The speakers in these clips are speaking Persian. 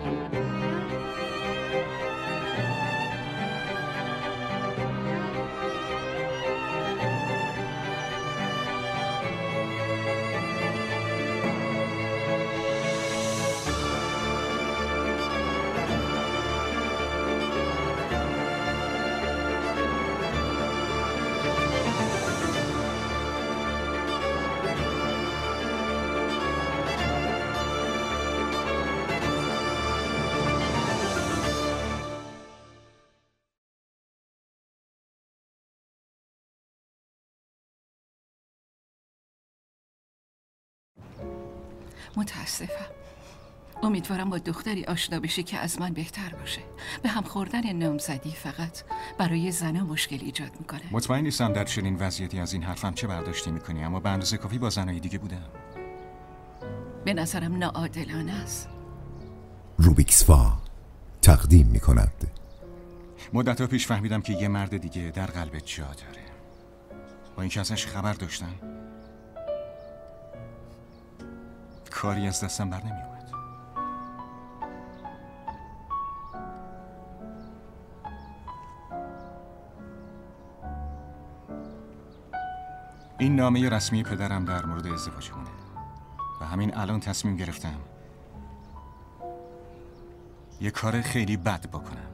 متاسفم. امیدوارم با دختری آشنا بشی که از من بهتر باشه. به هم خوردن نامزدی فقط برای زنها مشکل ایجاد میکنه. مطمئن نیستم در چنین وضعیتی از این حرفم چه برداشتی میکنی، اما به اندازه کافی با زنهای دیگه بودم. به نظرم ناعادلانه است. روبیکسوا تقدیم میکند. مدت‌ها پیش فهمیدم که یه مرد دیگه در قلبت جا داره. با اینکه ازش خبر داشتم کاری از دستم بر نمی‌آمد. این نامه رسمی پدرم در مورد ازدواجمونه و همین الان تصمیم گرفتم یه کار خیلی بد بکنم.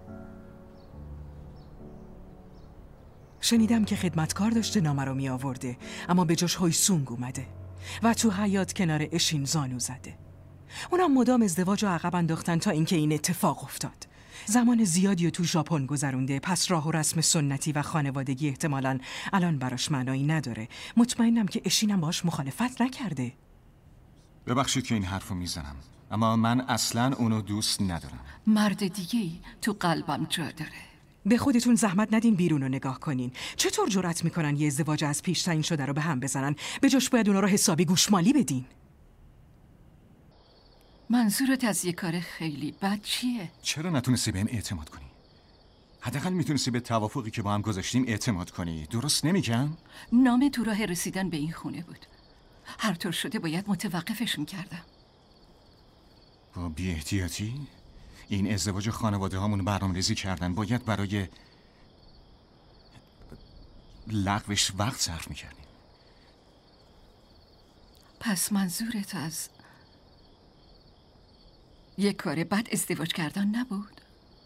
شنیدم که خدمتکار داشته نامه رو می آورده، اما به جاش هویسونگ اومده و تو حیاط کنار اشین زانو زده. اونم مدام ازدواج رو عقب انداختن تا اینکه این اتفاق افتاد. زمان زیادی رو تو ژاپن گذرونده، پس راه و رسم سنتی و خانوادگی احتمالاً الان براش معنایی نداره. مطمئنم که اشینم باش مخالفت نکرده. ببخشید که این حرفو میزنم، اما من اصلاً اونو دوست ندارم. مرد دیگه‌ای تو قلبم جا داره. به خودتون زحمت ندین بیرون رو نگاه کنین. چطور جرأت میکنن یه ازدواج از پیش تعیین شده رو به هم بزنن؟ به جاش باید اونا رو حسابی گوشمالی بدین. منظورت از یه کار خیلی بد چیه؟ چرا نتونستی بهم اعتماد کنی؟ حداقل میتونستی به توافقی که با هم گذاشتیم اعتماد کنی. درست نمیگم؟ نامه تو راه رسیدن به این خونه بود. هر طور شده باید متوقفش میکردم. با بی احتیاطی؟ این ازدواج خانواده هامون برنامه‌ریزی کردن. باید برای لغوش وقت صرف میکردیم. پس منظورت از یک کار بد ازدواج کردن نبود؟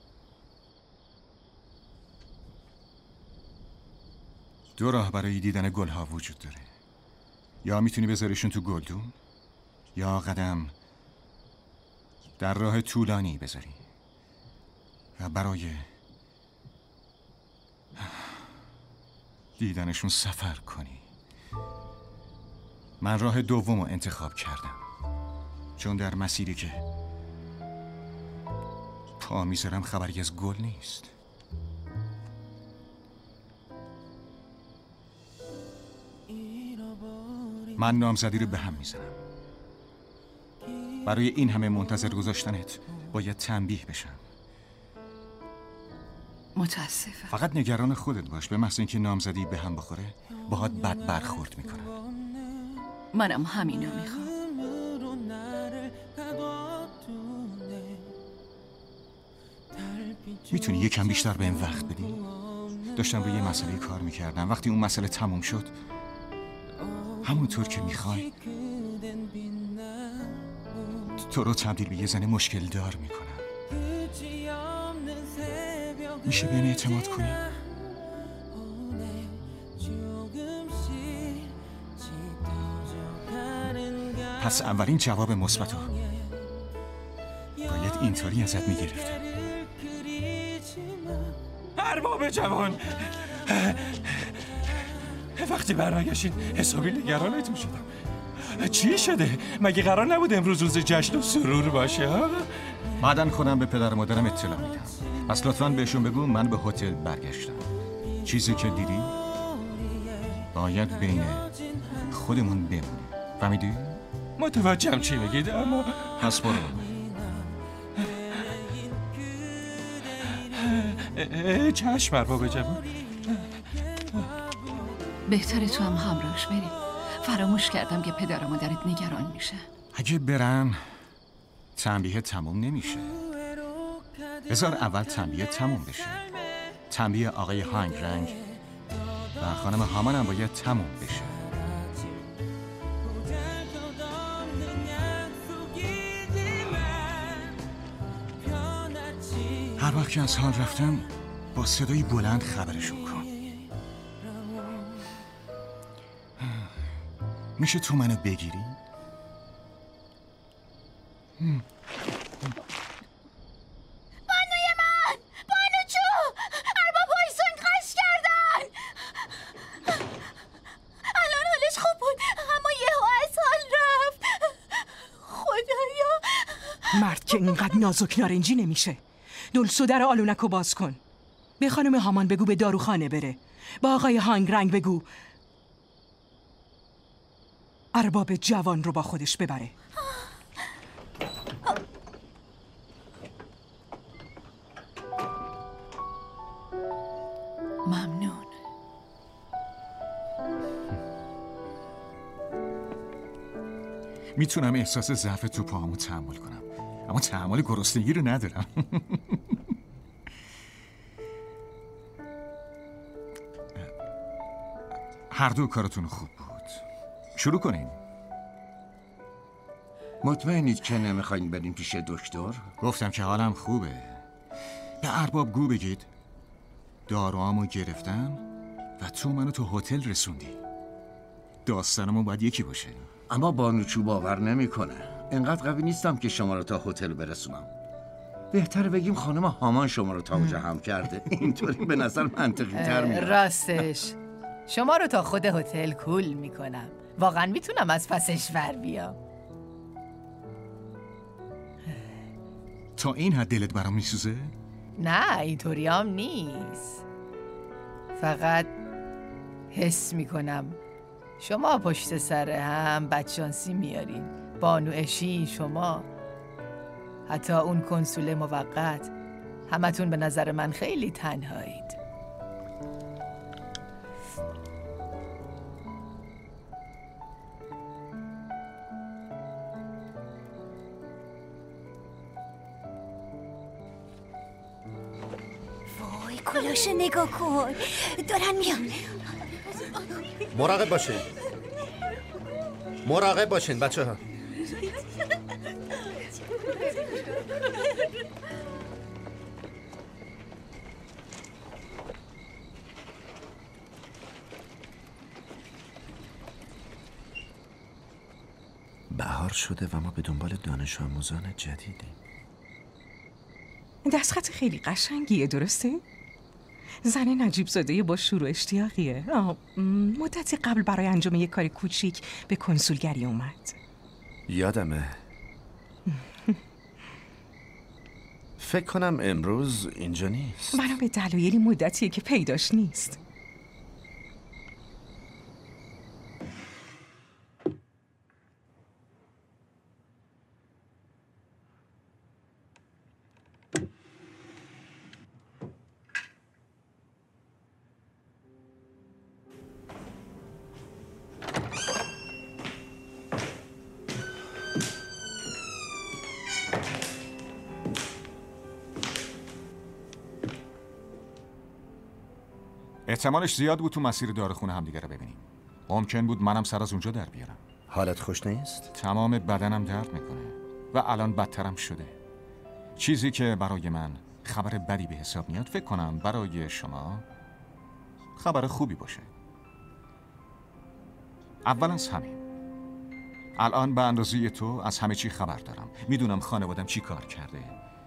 دو راه برای دیدن گلها وجود داره. یا میتونی بذاریشون تو گلدون، یا قدم در راه طولانی بذاری و برای دیدنشون سفر کنی. من راه دوم رو انتخاب کردم، چون در مسیری که پا میذارم خبری از گل نیست. من نامزدی رو به هم میزنم. برای این همه منتظر گذاشتنت باید تنبیه بشم. متاسفم. فقط نگران خودت باش. به محض اینکه نامزدی به هم بخوره باهات بد برخورد میکنن. منم همینو میخوام. میتونی یکم بیشتر بهم وقت بدی؟ داشتم روی یه مسئله کار میکردم. وقتی اون مسئله تموم شد همونطور که میخوای تو رو تبدیل به یه زن مشکل دار میکنم. میشه به این اعتماد کنی؟ پس اولین جواب مثبتو باید اینطوری ازت میگرفتم. ارباب جوان، وقتی برنگشتین حسابی نگرانتون شدم. چی شده؟ مگه قرار نبود امروز روز جشن و سرور باشه؟ بعدن خودم به پدر و مادرم اطلاع میدم. پس لطفاً بهشون بگو من به هتل برگشتم. چیزی که دیدی باید بین خودمون بمونه. فهمیدی؟ متوجهم چی میگید، اما پس برو. چشم ارباب جوان. بهتره تو هم همراهش بری. فراموش کردم که پدر و مادرت نگران میشه. اگه برن تنبیه تموم نمیشه. بذار اول تنبیه تموم بشه. تنبیه آقای هانگ رنگ و خانم هامان هم باید تموم بشه. هر وقت که از حال رفتم با صدای بلند خبرشون کن. میشه تو منو بگیری؟ بانوی من! بانوچو! ارباب هایسونگ خش کردن! الان حالش خوب بود اما یهو از حال رفت. خدایا. مرد که اینقدر نازک نارنجی نمیشه. دلسو در آلونکو باز کن. به خانم هامان بگو به داروخانه بره. با آقای هانگ رنگ بگو ارباب جوان رو با خودش ببره. ممنون. میتونم احساس ضعف تو پاهامو تحمل کنم، اما تحمل گرسنگی رو ندارم. هر دو کارتون خوب بود. شروع کنیم. مطمئنید که نمیخواین بریم پیش دکتر؟ گفتم که حالم خوبه. به ارباب گو بگید داروامو گرفتم و تو منو تو هتل رسوندی. داستانمون باید یکی باشه. اما بانوچو باور نمیکنه. اینقدر قوی نیستم که شما رو تا هتل برسونم. بهتره بگیم خانم هامان شما رو تا اونجا هم کرده. اینطوری به نظر منطقی تر میاد. راستش شما رو تا خود هتل کول میکنم. واقعا میتونم از پسش ور بیام. تا این حد دلت برام میسوزه؟ نه اینطوری هم نیست. فقط حس میکنم شما پشت سر هم بدشانسی میارین. بانو اشین، شما، حتی اون کنسول موقت، همتون به نظر من خیلی تنهایید. وای کلاش نگاه کن، دارن میان. مراقب باشین، مراقب باشین بچه ها. بهار شده و ما به دنبال دانش آموزان جدیدیم. دستخط خیلی قشنگیه، درسته؟ زن نجیب زاده با شور و اشتیاقیه. مدتی قبل برای انجام یک کار کوچیک به کنسولگری اومد. یادمه. فکر کنم امروز اینجا نیست. منم به دلایلی مدتیه که پیداش نیست. احتمالش زیاد بود تو مسیر داروخونه همدیگه رو ببینیم. ممکن بود منم سر از اونجا در بیارم. حالت خوش نیست؟ تمام بدنم درد میکنه و الان بدترم شده. چیزی که برای من خبر بدی به حساب میاد فکر کنم برای شما خبر خوبی باشه. اول از همین، الان به اندازه تو از همه چی خبر دارم. میدونم خانوادم چی کار کرده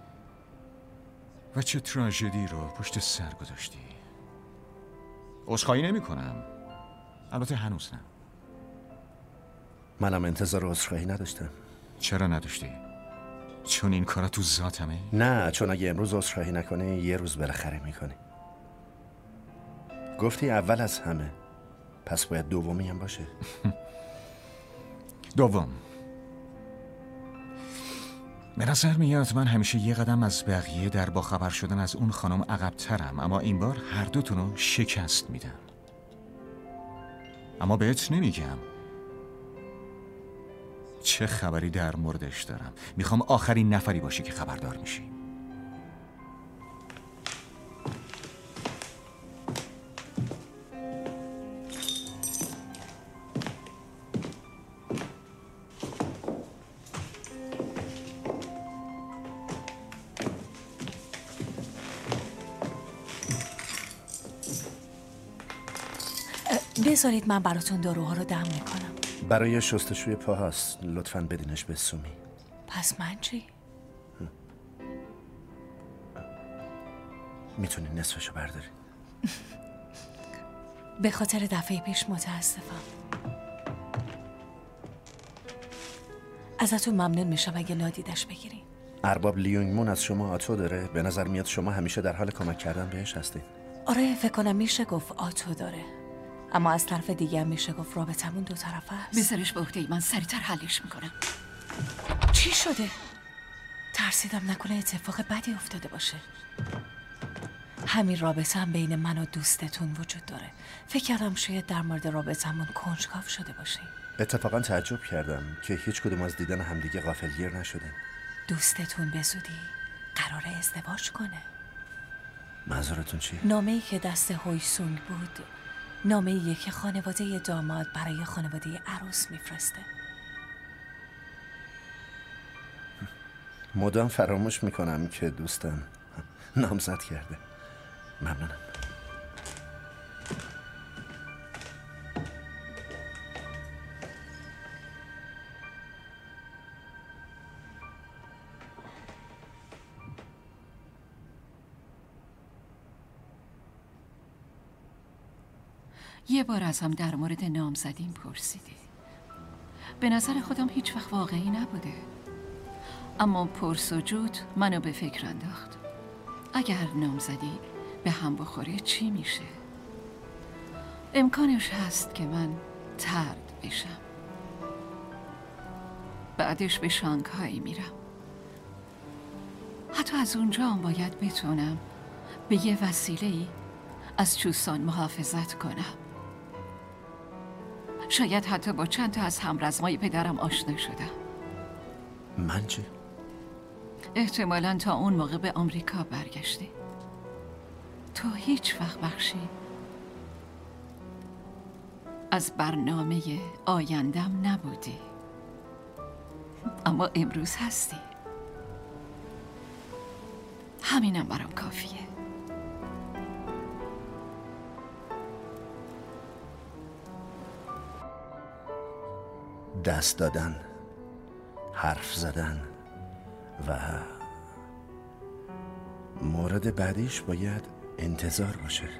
و چه تراژدی رو پشت سر گذاشتی. عذرخواهی نمی کنم. البته هنوز نه. منم انتظار عذرخواهی نداشتم. چرا نداشتی؟ چون این کارا تو ذاتمه؟ نه، چون اگه امروز عذرخواهی نکنی یه روز بالاخره میکنی. گفتی اول از همه، پس باید دومی هم باشه. دوم، به نظر میاد من همیشه یه قدم از بقیه در با خبر شدن از اون خانم عقب‌ترم، اما این بار هر دوتونو شکست میدم. اما بهت نمیگم چه خبری در موردش دارم. میخوام آخرین نفری باشی که خبردار میشی. بذارید من براتون داروها رو دم میکنم. برای شستشوی پا هست، لطفاً بدینش به سومی. پس من چی؟ میتونی نصفشو برداری. به خاطر دفعه پیش متاسفم. ازتون ممنون میشم اگه نادیدش بگیرین. ارباب لیونگ مون از شما آتو داره. به نظر میاد شما همیشه در حال کمک کردن بهش هستین. آره فکر کنم میشه گفت آتو داره، اما از طرف دیگه هم میشه گفت رابطمون دو طرفه است. بذارش به عهده من، سریعتر حلش میکنم. چی شده؟ ترسیدم نکنه اتفاق بدی افتاده باشه. همین رابطه هم بین من و دوستتون وجود داره. فکر کردم شاید در مورد رابطمون کنجکاو شده باشین. اتفاقا تعجب کردم که هیچ کدوم از دیدن همدیگه غافلگیر نشدیم. دوستتون به زودی قراره ازدواج کنه. منظورتون چی؟ نامه‌ای که دست هویسونگ بود نامه‌ایه که خانواده داماد برای خانواده عروس میفرسته. مدام فراموش میکنم که دوستم نامزد کرده. ممنونم. یه بار ازم در مورد نامزدیم پرسیدی. به نظر خودم هیچ وقت واقعی نبوده، اما پرسجود منو به فکر انداخت. اگر نامزدی به هم بخوره چی میشه؟ امکانش هست که من طرد بشم. بعدش به شانگهای میرم. حتی از اونجا هم باید بتونم به یه وسیله‌ای از چوسان محافظت کنم. شاید حتی با چند تا از همرزمای پدرم آشنا شدم. من چه؟ احتمالاً تا اون موقع به آمریکا برگشتی. تو هیچ وقت بخشی از برنامه آیندم نبودی، اما امروز هستی. همینم برام کافیه. دست دادن، حرف زدن و مورد بعدیش باید انتظار باشه.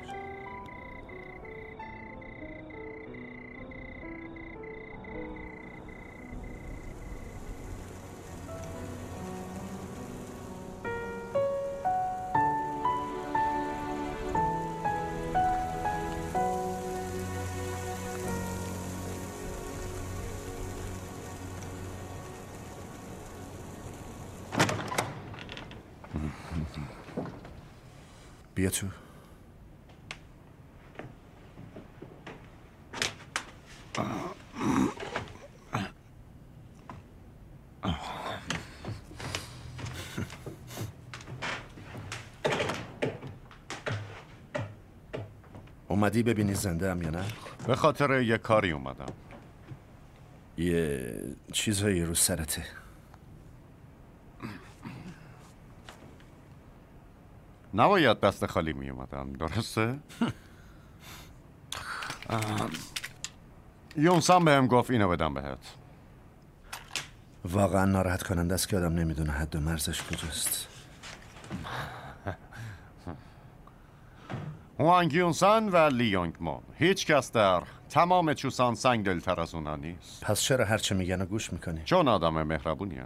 بیا تو. اومدی ببینی زنده ام یا نه؟ به خاطر یه کاری اومدم. یه چیزایی رو سرته. نباید دست خالی می اومدم، درسته؟ یونسان بهم گفت اینو بدم بهت. واقعا ناراحت کننده است که آدم نمیدونه حد و مرزش کجاست. هوانگ یونسان و لیونگ مون، هیچ کس در تمام چوسان سنگ دلتر از اونا نیست. پس چرا هرچه میگن و گوش میکنی؟ چون آدم مهربونیم.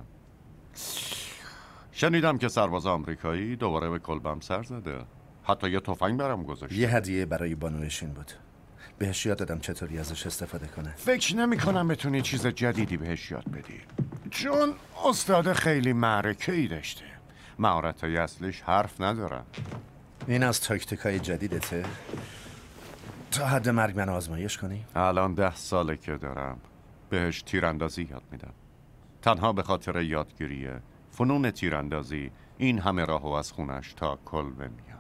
شنیدم که سرباز آمریکایی دوباره به کلبم سر زده. حتی یه تفنگ برام گذاشته. یه هدیه برای بانو اشین بود. بهش یاد دادم چطوری ازش استفاده کنه. فکر نمی کنم بتونی چیز جدیدی بهش یاد بدی، چون استاد خیلی معرکه‌ای داشته. مهارت‌های اصلیش حرف ندارن. این از تاکتیکای جدیدته؟ تا حد مرگ من آزمایش کنی؟ الان 10 ساله که دارم بهش تیراندازی یاد میدم. تنها به خاطر یادگیری فنون تیراندازی این همه راهو از خونش تا کلبه میاد.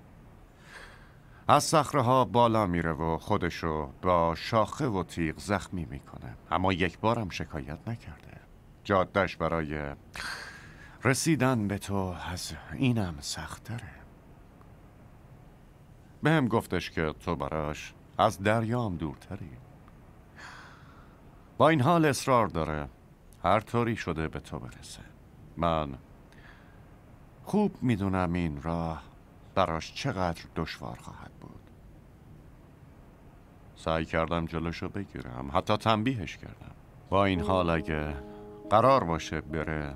از صخره‌ها بالا میره و خودشو با شاخه و تیغ زخمی میکنه، اما یک بارم شکایت نکرده. جادهش برای رسیدن به تو از اینم سخت‌تره. بهم گفتش که تو براش از دریام دورتری. با این حال اصرار داره هر طوری شده به تو برسه. من خوب میدونم این راه براش چقدر دشوار خواهد بود. سعی کردم جلوشو بگیرم، حتی تنبیهش کردم. با این حال اگه قرار باشه بره،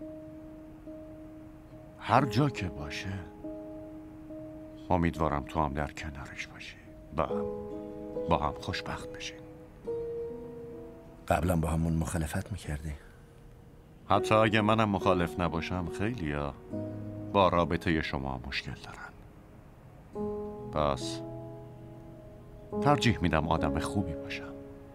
هر جا که باشه امیدوارم تو هم در کنارش باشی، با هم خوشبخت بشین. قبلا با همون مخالفت میکردی؟ حتی اگه منم مخالف نباشم خیلیا با رابطه شما مشکل دارن. پس ترجیح میدم آدم خوبی باشم.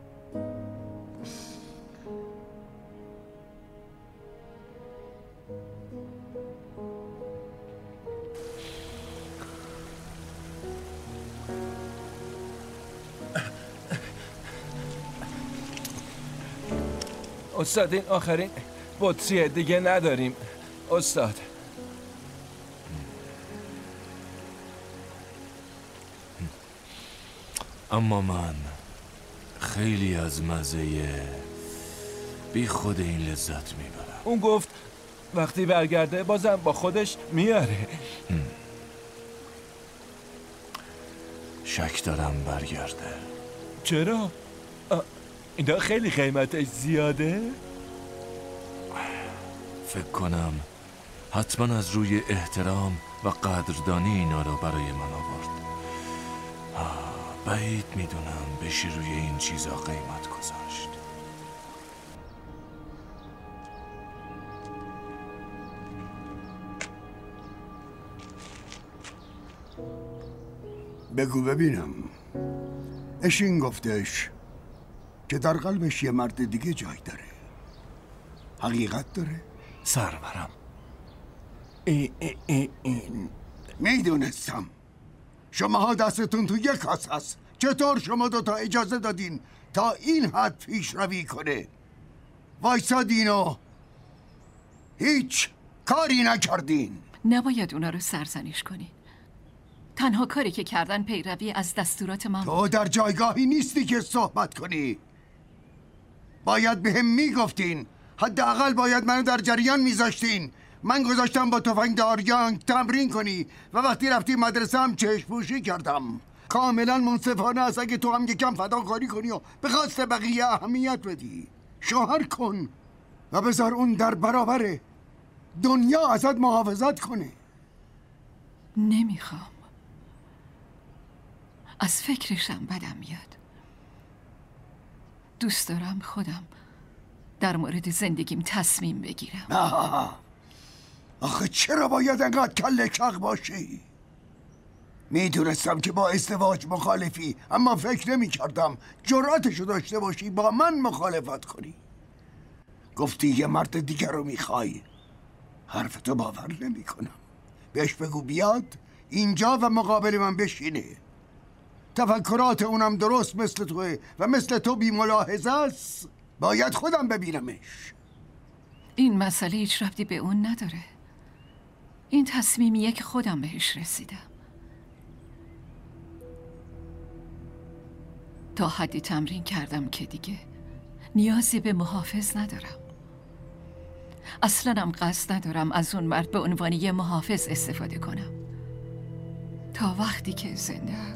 استاد این آخرین بطریه دیگه نداریم استاد. اما من خیلی از مزه بی خود این لذت میبرم. اون گفت وقتی برگرده بازم با خودش میاره. شک دارم برگرده. چرا؟ اینا خیلی قیمتش زیاده؟ فکر کنم حتما از روی احترام و قدردانی اینا رو برای من آورد. بعید میدونم بشه روی این چیزا قیمت گذاشت. بگو ببینم. اشین گفتش که در قلبش یه مرد دیگه جای داره. حقیقت داره؟ سرورم این میدونستم شماها دستتون تو یک کاسه است. چطور شما دوتا اجازه دادین تا این حد پیشروی کنه؟ وایسادین و هیچ کاری نکردین. نباید اونا رو سرزنش کنین. تنها کاری که کردن پیروی از دستورات من. تو در جایگاهی نیستی که صحبت کنی. باید به هم میگفتین. حداقل باید منو در جریان میذاشتین. من گذاشتم با تفنگدار یانگ تمرین کنی و وقتی رفتی مدرسه هم چشم پوشی کردم. کاملا منصفانه است اگه تو هم یکم فداکاری کنی و به خواست بقیه اهمیت بدی. شوهر کن و بذار اون در برابر دنیا ازت محافظت کنه. نمیخوام. از فکرشم بدم میاد. دوست دارم خودم در مورد زندگیم تصمیم بگیرم. آخه چرا باید انقدر کله کق باشی؟ میدونستم که با ازدواج مخالفی، اما فکر نمی کردم جرأتشو داشته باشی با من مخالفت کنی. گفتی یه مرد دیگر رو میخوای. حرفتو باور نمی کنم. بهش بگو بیاد اینجا و مقابل من بشینه. تفکرات اونم درست مثل توه و مثل تو بی ملاحظه است. باید خودم ببینمش. این مسئله هیچ ربطی به اون نداره. این تصمیمیه که خودم بهش رسیدم. تا حدی تمرین کردم که دیگه نیازی به محافظ ندارم. اصلاً هم قصد ندارم از اون مرد به عنوان یه محافظ استفاده کنم. تا وقتی که زنده‌ام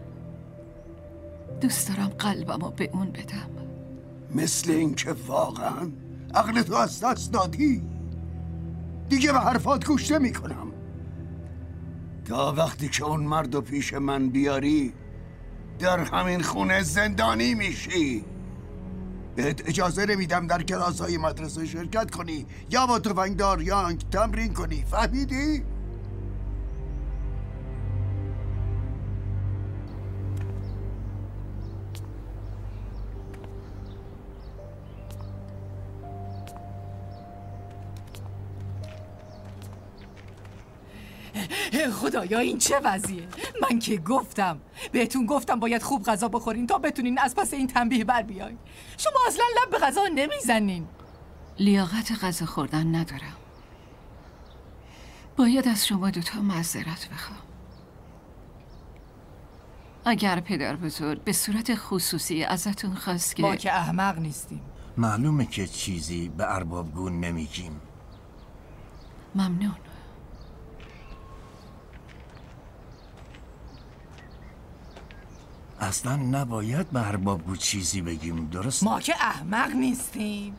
دوست دارم قلبمو به اون بدم. مثل این که واقعا عقلتو از دست دادی. دیگه به حرفات گوش نمی کنم. تا وقتی که اون مردو پیش من بیاری در همین خونه زندانی میشی. بهت اجازه نمیدم در کلاس‌های مدرسه شرکت کنی یا با تفنگدار یانگ تمرین کنی. فهمیدی؟ خدایا این چه وضعیه؟ من که بهتون گفتم باید خوب غذا بخورین تا بتونین از پس این تنبیه بر بیاین. شما اصلا لب به غذا نمیزنین. لیاقت غذا خوردن ندارم. باید از شما دوتا معذرت بخوام. اگر پدر بزرگ به صورت خصوصی ازتون خواست که ما که احمق نیستیم. معلومه که چیزی به اربابگون نمیگیم. ممنون. اصلا نباید به اربابگو چیزی بگیم، درست؟ ما که احمق نیستیم.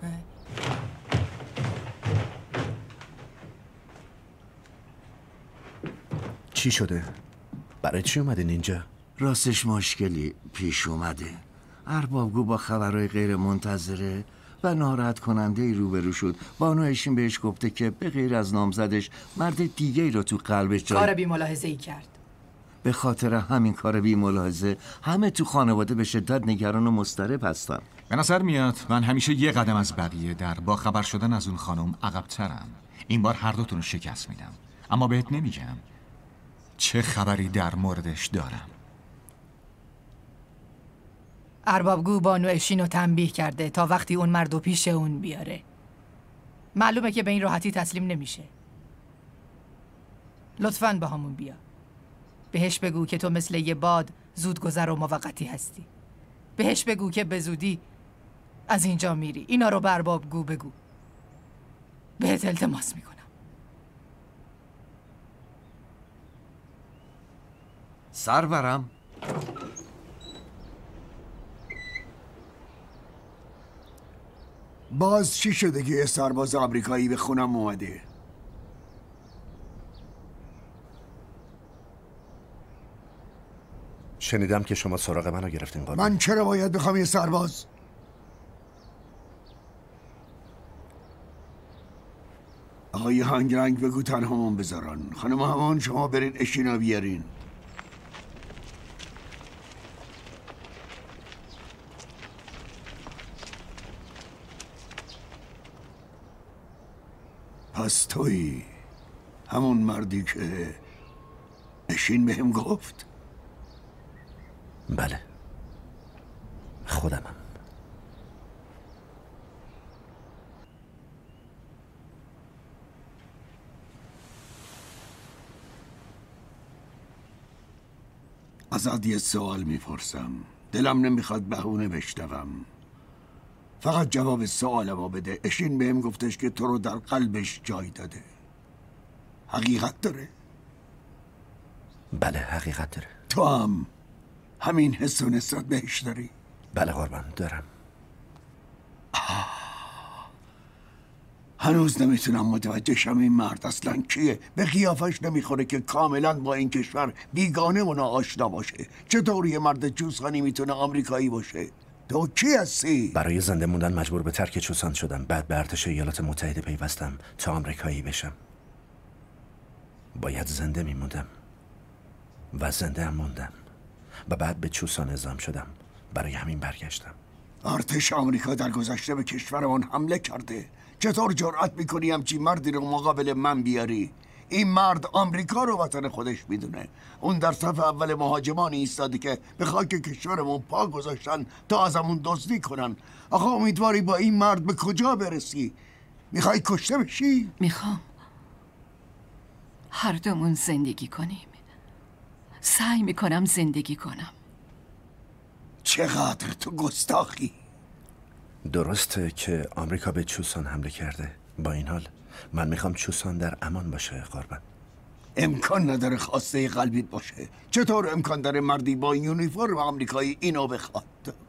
چی شده؟ برای چی اومدین اینجا؟ راستش مشکلی پیش اومده. اربابگو با خبرهای غیر منتظره و ناراحت کننده ای روبرو شد. بانو اشین بهش گفته که به غیر از نامزدش مرد دیگه ای رو تو قلبش جای کار بی ملاحظه ای کرد. به خاطر همین کار بی ملاحظه همه تو خانواده به شدت نگران و مضطرب هستن. به نظر میاد من همیشه یه قدم از بقیه در با خبر شدن از اون خانم عقب‌ترم. این بار هر دوتون رو شکست میدم، اما بهت نمیگم چه خبری در موردش دارم. اربابگو بانو اشین رو تنبیه کرده تا وقتی اون مردو پیش اون بیاره. معلومه که به این راحتی تسلیم نمیشه. لطفاً با همون بیا. بهش بگو که تو مثل یه باد زودگذر و موقتی هستی. بهش بگو که به زودی از اینجا میری. اینا رو به اربابگو بگو. بهت التماس میکنم. سرورم. باز چی شده که یه سرباز آمریکایی به خونم اومده؟ شنیدم که شما سراغ منو گرفتین قربان. من چرا باید بخوام یه سرباز؟ آقای هنگرنگ بگو تنهامون بذارن. خانم همان شما برین اشینا بیارین. پس تویی همون مردی که اشین بهم گفت؟ بله، خودمم. ازت یه سوال میپرسم. دلم نمیخواد بهونه بشنوم. فقط جواب سوالمو بده. اشین بهم گفتش که تو رو در قلبش جای داده. حقیقت داره؟ بله حقیقت داره. تو هم همین حس و نسبت بهش داری؟ بله قربان دارم. هنوز نمیتونم متوجه شم این مرد اصلا کیه. به قیافش نمیخوره که کاملا با این کشور بیگانه و ناآشنا باشه. چطور یه مرد چوسخانی میتونه آمریکایی باشه؟ تو کی هستی؟ برای زنده موندن مجبور به ترک چوسان شدم. بعد به ارتش ایالات متحده پیوستم تا آمریکایی بشم. باید زنده میموندم و زنده هم موندم و بعد به چوسان اعزام شدم. برای همین برگشتم. ارتش آمریکا در گذشته به کشورمان حمله کرده. چطور جرأت میکنی همچین مردی رو مقابل من بیاری؟ این مرد آمریکا رو وطن خودش میدونه. اون در صف اول مهاجمانی ایستاده که به خاک کشورمون پا گذاشتن تا ازمون دزدی کنن. آقا امیدواری با این مرد به کجا برسی؟ میخوای کشته بشی؟ میخوام هر دومون زندگی کنیم. سعی میکنم زندگی کنم. چقدر تو گستاخی. درسته که آمریکا به چوسان حمله کرده. با این حال من میخوام چوسان در امان باشه قربان. امکان نداره خواسته قلبیت باشه. چطور امکان داره مردی با یونیفرم آمریکایی اینو بخواد؟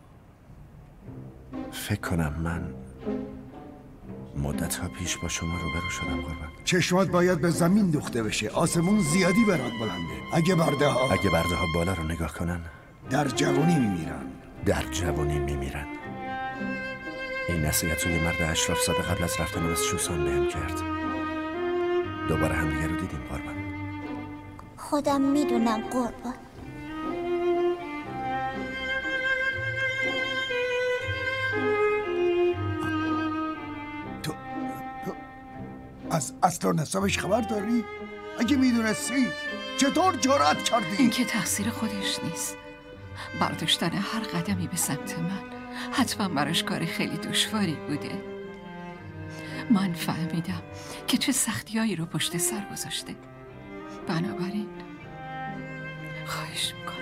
فکر کنم من مدت‌ها پیش با شما روبرو شدم قربان. چشمات باید به زمین دوخته بشه. آسمون زیادی برات بلنده. اگه برده ها بالا رو نگاه کنن در جوانی میمیرن. در جوانی میمیرن. این نصیحت رو یه مرد اشراف زاده قبل از رفتن از چوسان بهم کرد. دوباره همدیگه رو دیدیم قربان. خودم میدونم قربان. از اصل و نسبش خبر داری؟ اگه میدونستی چطور جرأت کردی؟ این که تقصیر خودش نیست. برداشتن هر قدمی به سمت من حتما براش کار خیلی دشواری بوده. من فهمیدم که چه سختیایی رو پشت سر گذاشته. بنابراین خواهش میکنم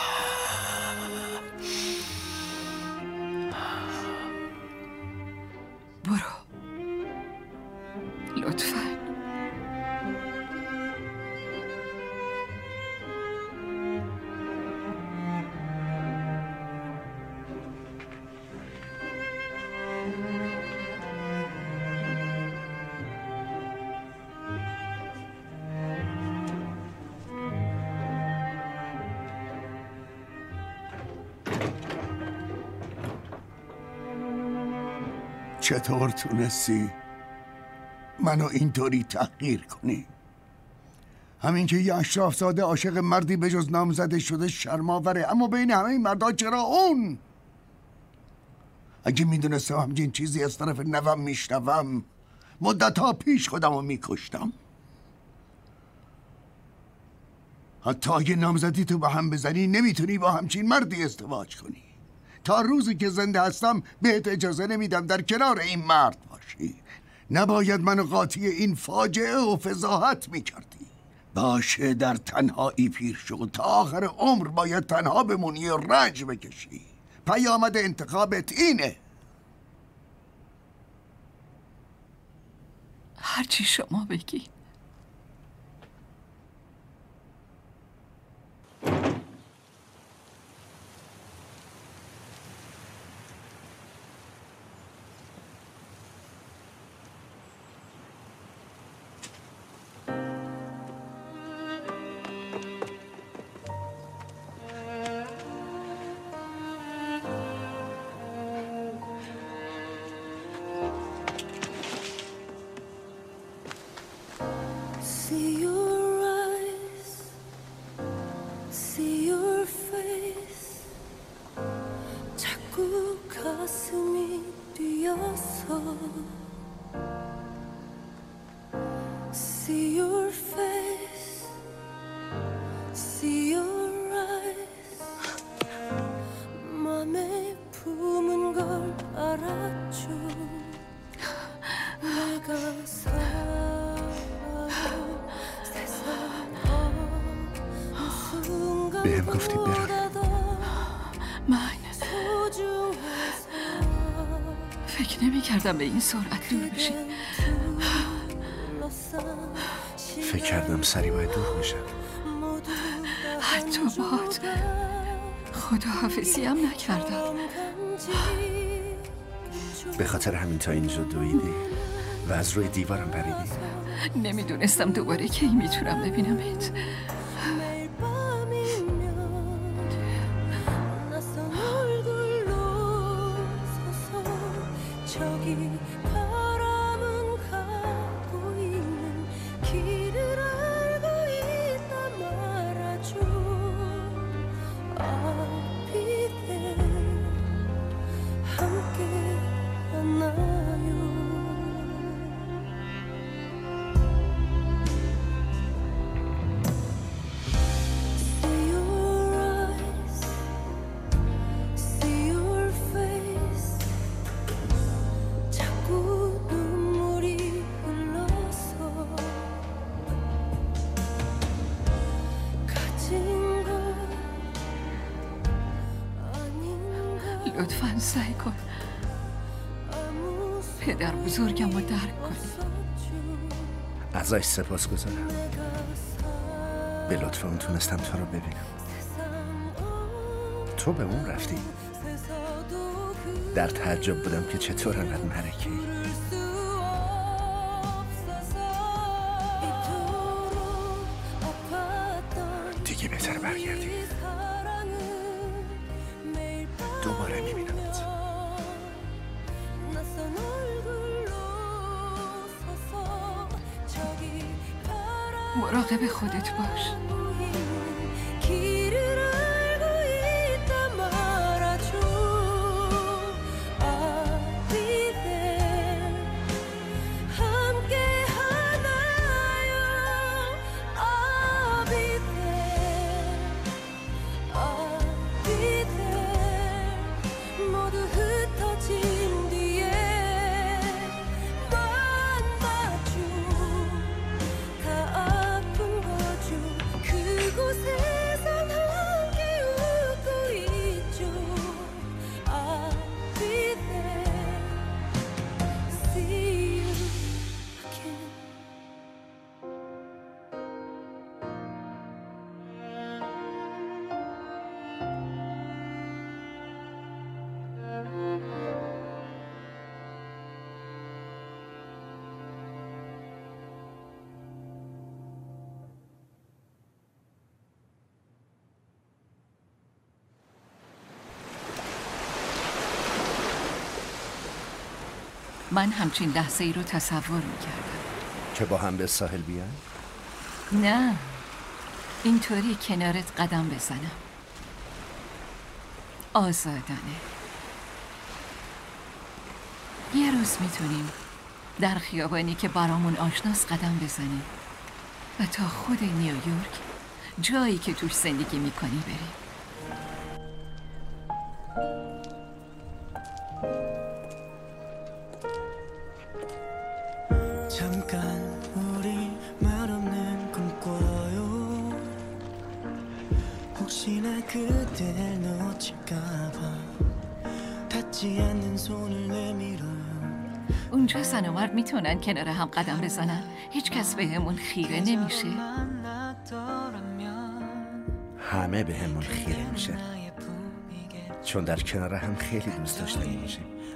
برو لطفاً. چطور تونستی منو اینطوری تحقیر کنی؟ همین که یه اشراف زاده عاشق مردی به جز نامزده شده شرم‌آوره، اما بین همه این مردا چرا اون؟ اگه میدونستم همچین چیزی از طرف نوام میشنوم مدت‌ها پیش خودمو میکشتم. حتی اگه نامزدی تو با هم بزنی نمیتونی با همچین مردی ازدواج کنی. تا روزی که زنده هستم بهت اجازه نمیدم در کنار این مرد باشی. نباید منو قاطی این فاجعه و فضاحت میکردی. باشه در تنهایی پیر شد، تا آخر عمر باید تنها بمونی و رنج بکشی. پیامد انتخابت اینه. هرچی شما بگی. بهم گفتی برم. من فکر نمی کردم به این سرعت دور بشی. فکر کردم سری باید دور بشم. حتی باهات خداحافظی هم نکردم. به خاطر همین تا اینجا دویدی و از روی دیوارم پریدی. نمیدونستم دوباره کی میتونم ببینمت. لطفاً سعی کن پدر بزرگم رو درک کنی. ازش سپاس گذارم. به لطف اون تونستم تو رو ببینم. تو به اون رفتی. در تعجب بودم که چطور انقدر مرکی. دیگه بهتر برگردی. دوباره میبینمت. مراقب خودت باش. من همچین لحظه ای رو تصور میکردم. که با هم به ساحل بیان؟ نه، اینطوری کنارت قدم بزنم. آزادانه. یه روز میتونیم در خیابانی که برامون آشناس قدم بزنیم و تا خود نیویورک، جایی که توش زندگی میکنی، بریم. اونجا زن و مرد میتونن کنار هم قدم بزنن، هیچ کس به همون خیره نمیشه. همه به همون خیره میشه، چون در کنار هم خیلی دوست داشتنی میشه.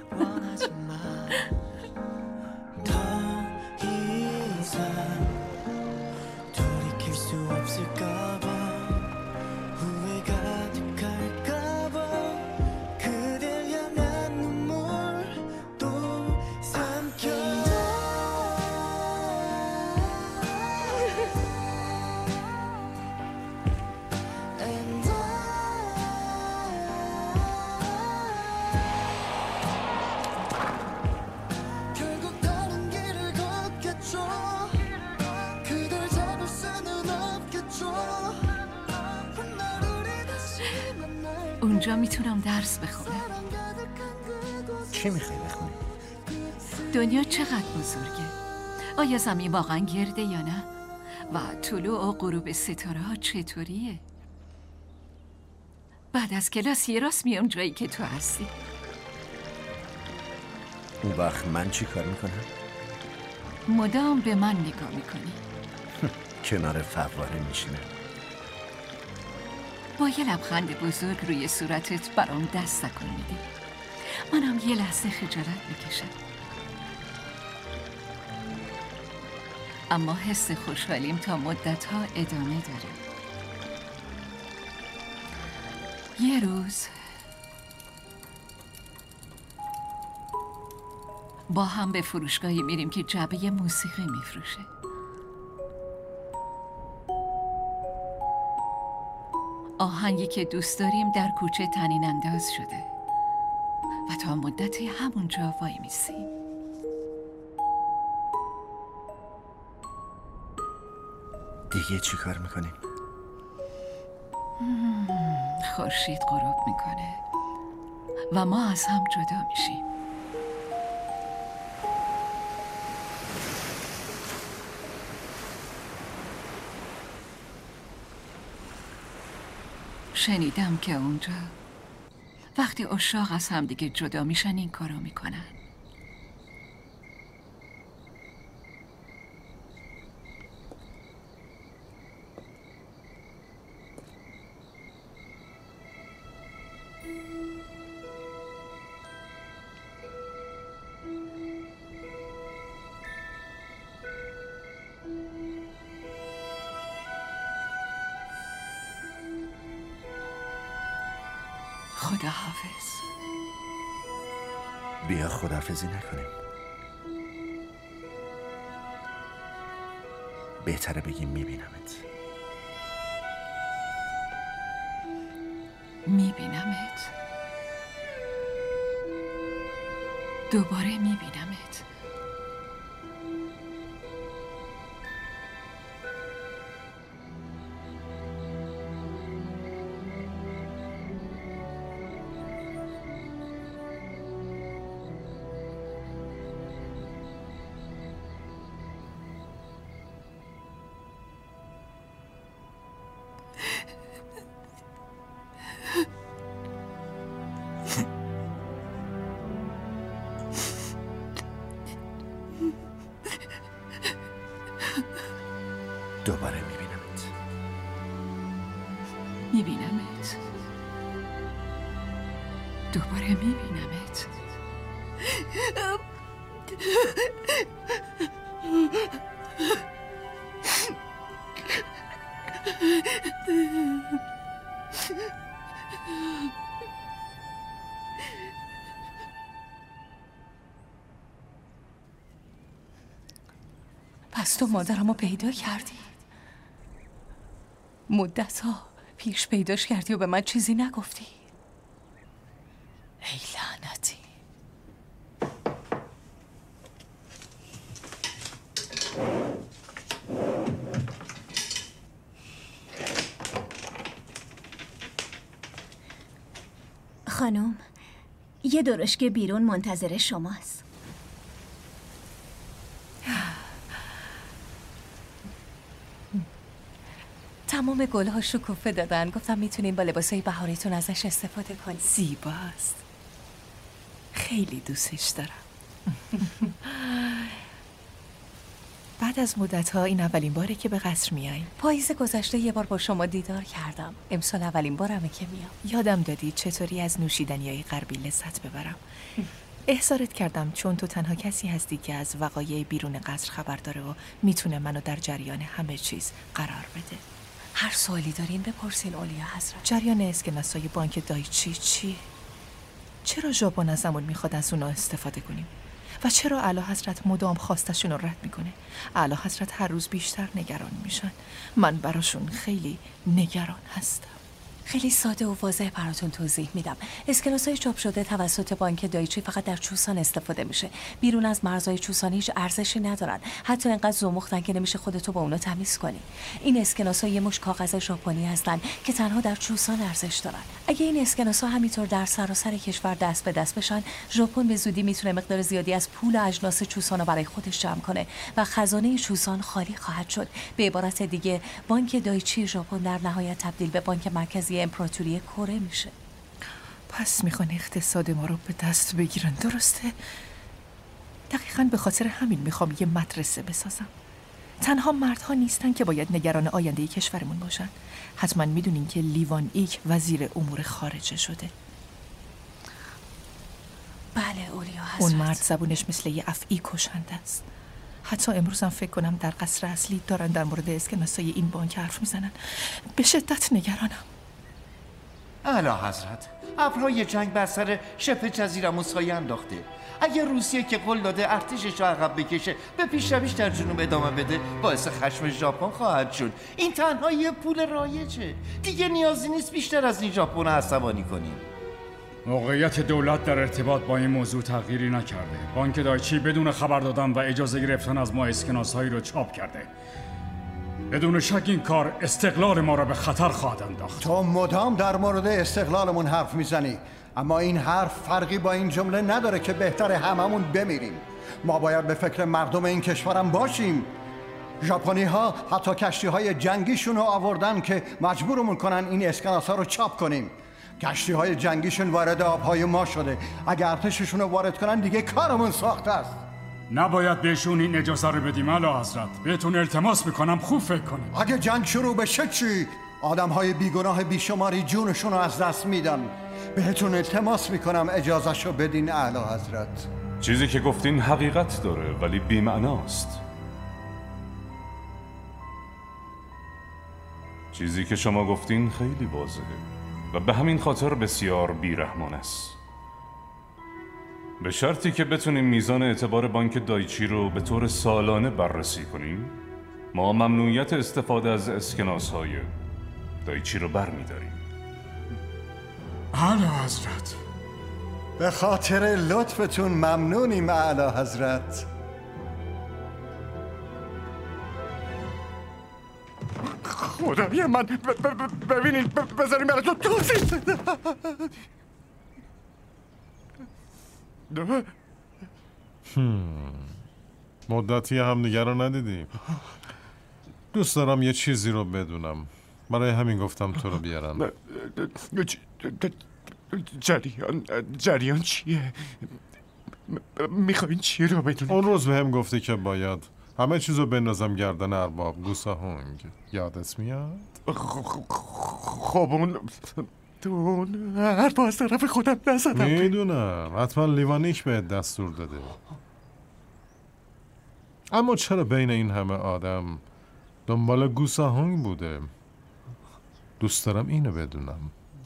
اونجا میتونم درس بخونم. چی میخوای بخونی؟ دنیا چقدر بزرگه. آیا زمین واقعا گرده یا نه؟ و طلوع و غروب ستاره ها چطوریه؟ بعد از کلاس یه راست میام جایی که تو هستی. اون وقت من چی کار میکنم؟ مدام به من نگاه میکنی. کنار فواره میشینم. با یه لبخند بزرگ روی صورتت برام دست تکون میدی. منم یه لحظه خجالت میکشم، اما حس خوشحالیم تا مدت‌ها ادامه داره. یه روز با هم به فروشگاهی میریم که جعبه موسیقی میفروشه. آهنگی که دوست داریم در کوچه طنین انداز شده و تا مدتی همونجا وای میسیم. دیگه چی کار میکنیم؟ خورشید غروب میکنه و ما از هم جدا میشیم. شنیدم که اونجا وقتی عشاق از هم دیگه جدا میشن این کارو میکنن. خداحافظ. بیا خداحافظی نکنیم. بهتره بگیم میبینمت. میبینمت. دوباره میبینمت. دوباره میبینمت. میبینمت. دوباره میبینمت. پس تو مادرمو پیدا کردی؟ مدت‌ها پیش پیداش کردی و به من چیزی نگفتی؟ ای لعنتی. خانم، یه درشکه بیرون منتظر شماست. تمام گل‌ها شکوفه دادن. گفتم میتونین با لباسای بهاریتون ازش استفاده کنین. زیباست. خیلی دوستش دارم. بعد از مدت‌ها این اولین باره که به قصر میاییم. پاییز گذشته یه بار با شما دیدار کردم. امسال اولین بارمه که میام. یادم دادی چطوری از نوشیدنیای غربی لذت ببرم. احضارت کردم چون تو تنها کسی هستی که از وقایع بیرون قصر خبر داره و میتونه منو در جریان همه چیز قرار بده. هر سوالی دارین بپرسین اولیا حضرت. جریان اسکناسای بانک دایچی چیه؟ چرا ژاپن ازمون میخواد از اونا استفاده کنیم؟ و چرا اعلی حضرت مدام خواستشون رو رد میکنه؟ اعلی حضرت هر روز بیشتر نگران میشن. من براشون خیلی نگران هستم. خیلی ساده و واضح براتون توضیح میدم. اسکناس‌های چاپ شده توسط بانک دایچی فقط در چوسان استفاده میشه. بیرون از مرزهای چوسان هیچ ارزشی ندارن. حتی انقدر زمختن که نمیشه خودتو با اونا تمیز کنی. این اسکناس‌ها یه مش کاغذ ژاپنی هستن که تنها در چوسان ارزش دارن. اگه این اسکناس‌ها همینطور در سراسر کشور دست به دست بشن، ژاپن به زودی میتونه مقدار زیادی از پول اجناس چوسان رو برای خودش جمع کنه و خزانه چوسان خالی خواهد شد. به عبارت دیگه بانک دایچی ژاپن در نهایت تبدیل به بانک مرکزی امپراتوری کره میشه. پس میخوان اقتصاد ما رو به دست بگیرن، درسته؟ دقیقاً به خاطر همین میخوام یه مدرسه بسازم. تنها مردها نیستن که باید نگران آینده کشورمون باشن. حتما میدونین که لیوان ایک وزیر امور خارجه شده. بله اولیا حضرت. اون مرد زبونش مثل یه افعی کشنده است. حتی امروز هم فکر کنم در قصر اصلی دارن در مورد اسکناسای این بانک حرف میزنن. به شدت نگرانم. اعلی حضرت، ابرهای جنگ بر سر شبه جزیره مسایه انداخته. اگه روسیه که قول داده ارتشش رو عقب بکشه به پیشرویش در جنوب ادامه بده، باعث خشم ژاپن خواهد شد. این تنها یه پول رایجه. دیگه نیازی نیست بیشتر از این ژاپن رو عصبانی کنیم. موقعیت دولت در ارتباط با این موضوع تغییری نکرده. بانک دایچی بدون خبر دادن و اجازه گرفتن از ما اسکناس‌هایی رو چاپ کرده. بدون شک این کار استقلال ما را به خطر خواهد انداخت. تو مدام در مورد استقلالمون حرف میزنی، اما این حرف فرقی با این جمله نداره که بهتر هممون بمیریم. ما باید به فکر مردم این کشورم باشیم. ژاپنی ها حتی کشتی های جنگیشون رو آوردن که مجبورمون کنن این اسکناس ها رو چاپ کنیم. کشتی های جنگیشون وارد آبهای ما شده. اگه ارتششون رو وارد کنن دیگه کارمون ساخته است. نباید بهشون این اجازه رو بدیم اعلی حضرت. بهتون التماس میکنم خوب فکر کنیم. اگه جنگ شروع بشه چی؟ آدم های بیگناه بیشماری جونشون رو از دست میدن. بهتون التماس میکنم اجازهشو بدین اعلی حضرت. چیزی که گفتین حقیقت داره ولی بی‌معناست. چیزی که شما گفتین خیلی واضحه و به همین خاطر بسیار بیرحمانه است. به شرطی که بتونیم میزان اعتبار بانک دایچی رو به طور سالانه بررسی کنیم، ما ممنوعیت استفاده از اسکناس‌های دایچی رو برمی‌داریم. اعلی حضرت، به خاطر لطفتون ممنونیم اعلی حضرت. خدای من ببینید بذاریم براتون توضیح مدتی همدیگه رو ندیدیم. دوست دارم یه چیزی رو بدونم، برای همین گفتم تو رو بیارم. جریان چیه؟ میخواین چی رو بدونید؟ اون روز بهم گفتی که باید همه چیزو بندازم گردن ارباب گوساهونگ. یادت میاد؟ خب اون حرف از طرف خودم نزدم. میدونم حتما لیوانیک بهت دستور داده، اما چرا بین این همه آدم دنبال گوساهونگ بوده؟ دوست دارم اینو بدونم.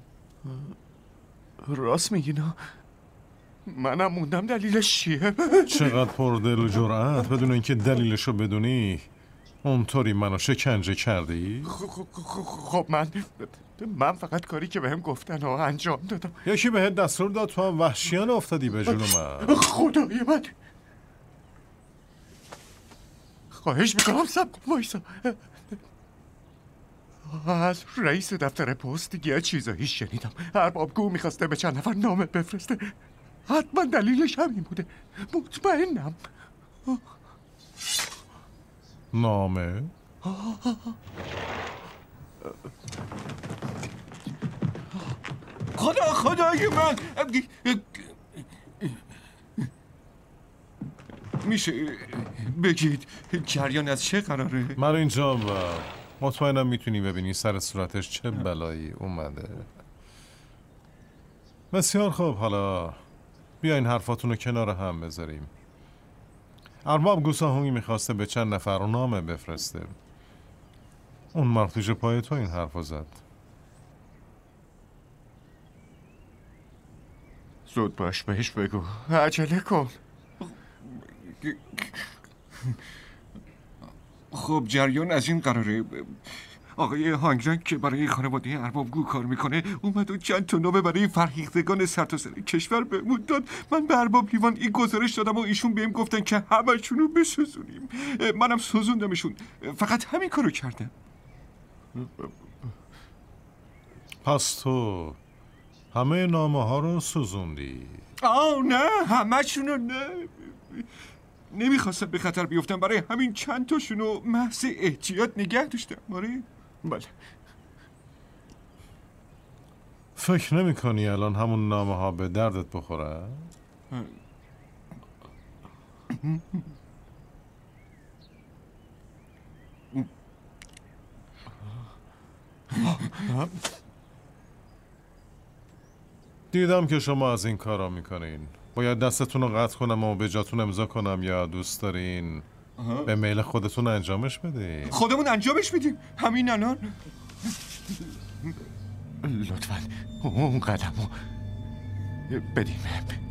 راست میگی نه؟ منم موندم دلیلش چیه؟ چقدر پردل و جرأت بدون اینکه دلیلشو بدونی. اونطوری منو شکنجه کردی؟ خب من فقط کاری که بهم گفتن و انجام دادم. یکی بهت دستور داد تو هم وحشیانه افتادی به جلو من. خدای من، خواهش میکنم صبر کن وایسا. از رئیس دفتر پست یه چیزایی شنیدم. اربابگو میخواسته به چند نفر نامه بفرسته. حتما دلیلش همین بوده، مطمئنم. نامه؟ خدای من، میشه بگید جریان از چه قراره؟ من اینجا و مطمئنم میتونی ببینی سر صورتش چه بلایی اومده. بسیار خوب، حالا بیاین حرفاتون رو کنار هم بذاریم. ارباب گوساهونگی میخواسته به چند نفر نامه بفرسته. اون مرد پیش پای تو این حرفو زد. زود باش بهش بگو، عجله کن. خب جریان از این قراره. آقای هانگرنگ که برای خانواده اربابگو کار میکنه اومد و چند تا نامه برای فرهیختگان سرتاسر کشور بهمون داد. من به ارباب لیوان این گزارش دادم و ایشون بهم گفتن که همشون رو بسوزونیم. منم سوزوندمشون، فقط همین کارو کردم. پس تو همه نامه ها رو سوزوندی؟ نه، همشون رو نه. نمیخواستم به خطر بیفتم، برای همین چند تاشونو محض احتیاط نگه داشتم. آره بله. فکر نمی کنی الان همون نامه ها به دردت بخوره؟ دیدم که شما از این کارا میکنین. باید دستتون رو قطع کنم و به جاتون امضا کنم یا دوست دارین به میل خودتون انجامش بدین؟ خودمون انجامش بدیم همین الان. لطفاً اون قدم رو بدیم.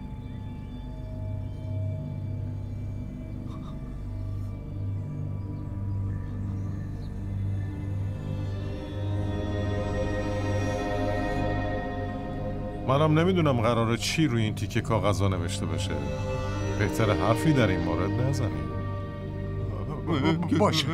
منم نمیدونم قراره چی روی این تیکه کاغذا نوشته بشه. بهتر حرفی در این مورد نزنیم. باشه.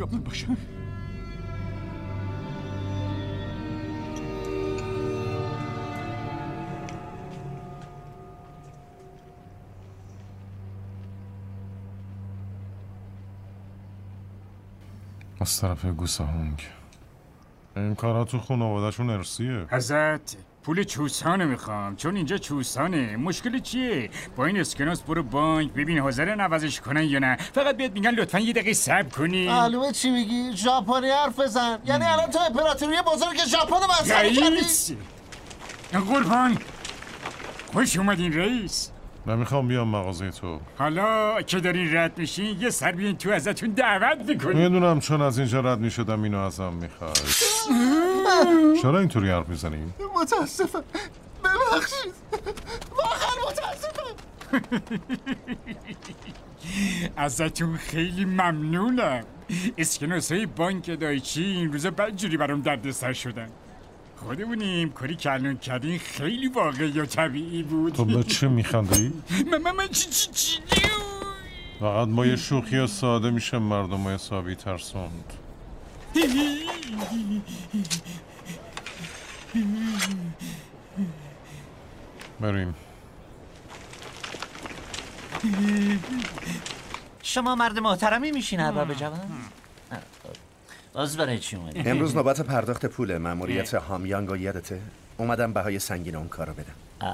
از طرف گوساهونگ این کارا تو خانواده‌شون ارثیه. حضرت پول چوسانه میخوام، چون اینجا چوسانه. مشکل چیه؟ با این اسکناس برو بانک ببین حاضرن عوضش کنن یا نه. فقط بیاد میگن لطفا یه دقیقه صبر کنی. معلومه چی میگی؟ ژاپنی حرف بزن. یعنی الان تو امپراتوری بزرگ ژاپن مسخره کردی؟ قربان خوش اومدین رئیس. نمیخوام بیام مغازه تو. حالا که دارین رد میشین یه سر بیاین تو ازتون دعوت میکنیم. میدونم چون از اینجا رد میشدم اینو ازم میخواد. چرا اینطوری حرف میزنیم؟ متاسفم، ببخشید، واقعا متاسفم. ازتون خیلی ممنونم. اسکناسای بانک دایچی این روزا بدجوری برام دردسر شدن. خودمونیم کاری که الان کردین خیلی واقعی و طبیعی بود. تو به چه میخندی؟ من چی فقط با یه شوخی ساده میشه مردم حسابی ترسوند. بریم. شما مرد محترمی میشین ارباب جوان؟ باز برای چی اومدی؟ امروز نوبت پرداخت پول ماموریت هامیانگ و یادته؟ اومدم بهای سنگین اون کارو بدم.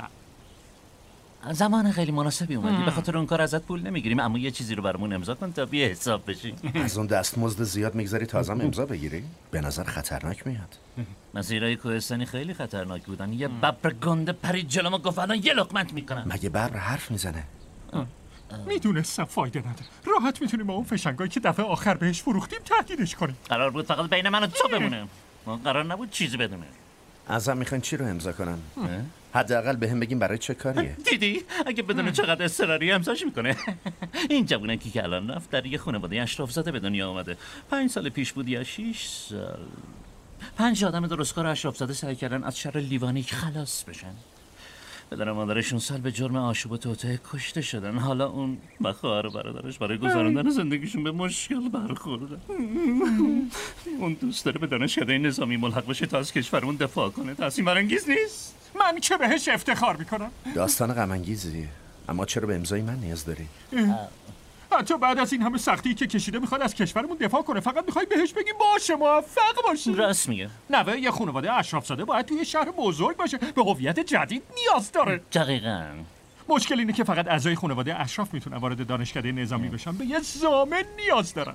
زمان خیلی مناسبی اومدی. به خاطر اون کار ازت پول نمیگیریم، اما یه چیزی رو برامون امضا کن تا بی حساب بشی. از اون دستمزد زیاد میگذاری تازم امضا بگیری؟ به نظر خطرناک میاد. مسیرهای کوهستانی خیلی خطرناک بودن. یه ببر گنده پرید جلوم گفت الان یه لقمت میکنم. مگه ببر حرف میزنه؟ میدونستم فایده نداره. راحت میتونیم با اون فشنگایی که دفعه آخر بهش فروختیم تهدیدش کنیم. قرار بود فقط بین من و تو بمونه. ما قرار نبود چیزی بدونه. ازم میخواین چی رو امضا کنم؟ حداقل بهم بگیم برای چه کاریه؟ دیدی؟ اگه بدون چقدر اضطراری امضاش میکنه. این جوونه که الان رفت در یه خانواده اشراف زاده به دنیا آمده. 5 سال پیش بود یا 6 سال. 5 آدم درستکار اشراف زاده سعی کردن از شر لیوانیک خلاص بشن. پدر و مادرشون سال به جرم آشوب و توطئه کشته شدن. حالا اون و خواهر و برادرش برای گذراندن زندگیشون به مشکل برخوردن. اون دوست داره به دانشکده نظامی ملحق بشه تا از کشورمون دفاع کنه. تصمیم برانگیز نیست؟ من که بهش افتخار میکنم. داستان غم انگیزیه، اما چرا به امضای من نیاز داری؟ حتی بعد از این همه سختی که کشیده میخواد از کشورمون دفاع کنه، فقط میخوای بهش بگیم باشه موفق باشی. راست میگه. نوه یه خانواده اشراف زاده باید توی شهر بزرگ باشه، به هویت جدید نیاز داره. دقیقاً. مشکل اینه که فقط اعضای خانواده اشراف میتونن وارد دانشکده نظامی بشن، به یه ضامن نیاز دارن.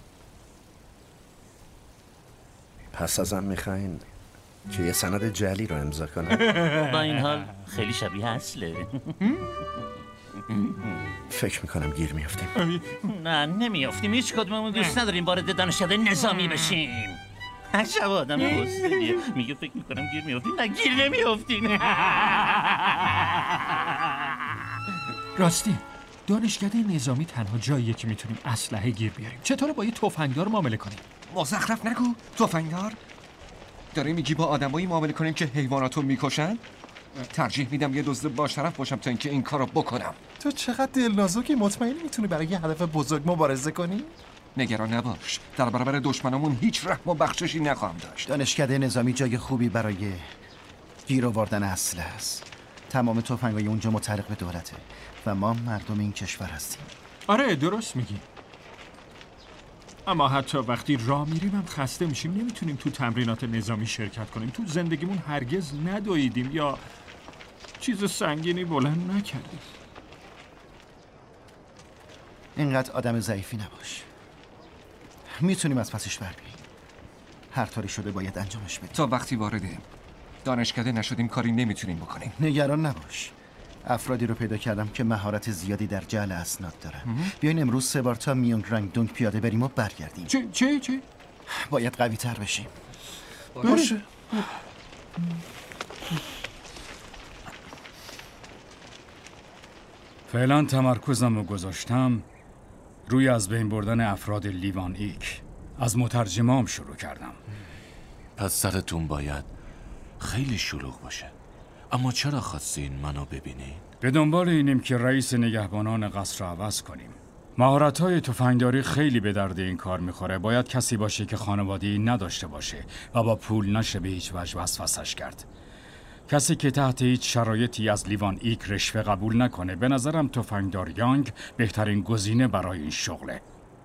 پس ازم میخواین که یه سند جعلی رو امضا کنم؟ با این حال خیلی شبیه اصله. فکر میکنم گیر میافتیم. نه نمیافتیم، هیچ کدوممون دوست نداریم وارد دانشکده نظامی بشیم. عجب آدم بزرگیه. میگه فکر میکنم گیر میافتیم. نه گیر نمیافتیم. راستی دانشکده نظامی تنها جاییه که میتونیم اسلحه گیر بیاریم. چطور با یه تفنگدار معامله کنیم؟ مزخرف نگو. تفنگدار؟ داری میگی با آدمایی معامله کنیم که حیواناتو میکشن؟ ترجیح میدم یه دزد باشرف باشم تا اینکه این کارو بکنم. تو چقدر دلنازکی، مطمئنی میتونی برای یه هدف بزرگ مبارزه کنی؟ نگران نباش، در برابر دشمنامون هیچ رحم و بخششی نخواهم داشت. دانشکده نظامی جای خوبی برای گیر آوردن اسلحه است. تمام تفنگای اونجا متعلق به دولته و ما مردم این کشور هستیم. آره درست میگی. اما حتی وقتی راه میریم هم خسته میشیم، نمیتونیم تو تمرینات نظامی شرکت کنیم. تو زندگیمون هرگز ندویدیم یا چیز سنگینی بلند نکردیم. اینقدر آدم ضعیفی نباش. میتونیم از پسش بر بیاییم. هر طوری شده باید انجامش بدیم. تا وقتی وارد دانشکده نشدیم کاری نمیتونیم بکنیم. نگران نباش. افرادی رو پیدا کردم که مهارت زیادی در جعل اسناد دارن. بیاین امروز 3 بار تا میونگ رنگ دونگ پیاده بریم و برگردیم. چه؟ باید قوی تر بشیم. باشه. فعلا تمرکزم رو گذاشتم روی از بین بردن افراد لیوانیک. از مترجمام شروع کردم. پس سرتون باید خیلی شلوغ باشه. اما چرا خواستین منو ببینین؟ به دنبال اینیم که رئیس نگهبانان قصر رو عوض کنیم. مهارت‌های تفنگداری خیلی به درد این کار میخوره. باید کسی باشه که خانواده‌ای نداشته باشه و با پول نشه به هیچ وجه وسوسش کرد. کسی که تحت هیچ شرایطی از لیوانیک رشوه قبول نکنه. به نظرم تفنگدار یانگ بهترین گزینه برای این شغله.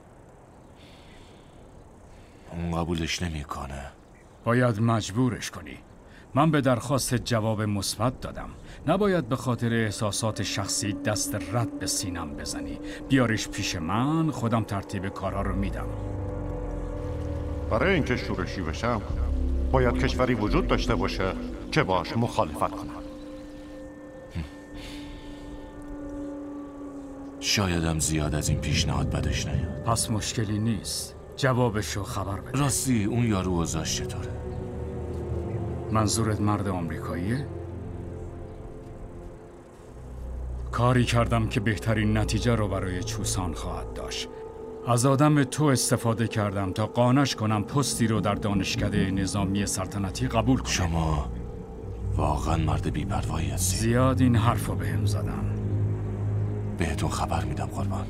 اون قبولش نمیکنه. باید مجبورش کنی. من به درخواست جواب مثبت دادم. نباید به خاطر احساسات شخصی دست رد به سینم بزنی. بیارش پیش من، خودم ترتیب کارها رو میدم. برای اینکه شورشی بشم باید کشوری وجود داشته باشه که باش مخالفت کنم. شایدم زیاد از این پیشنهاد بدش نیاد. پس مشکلی نیست. جوابشو خبر بده. راستی اون یارو اوضاعش چطوره؟ منظورت مرد آمریکاییه؟ کاری کردم که بهترین نتیجه رو برای چوسان خواهد داشت. از آدم تو استفاده کردم تا قانعش کنم پستی رو در دانشکده نظامی سلطنتی قبول کنه. شما واقعا مرد بی‌پروایی هستی. زیاد این حرفو بهم زدن. بهتون خبر میدم قربان.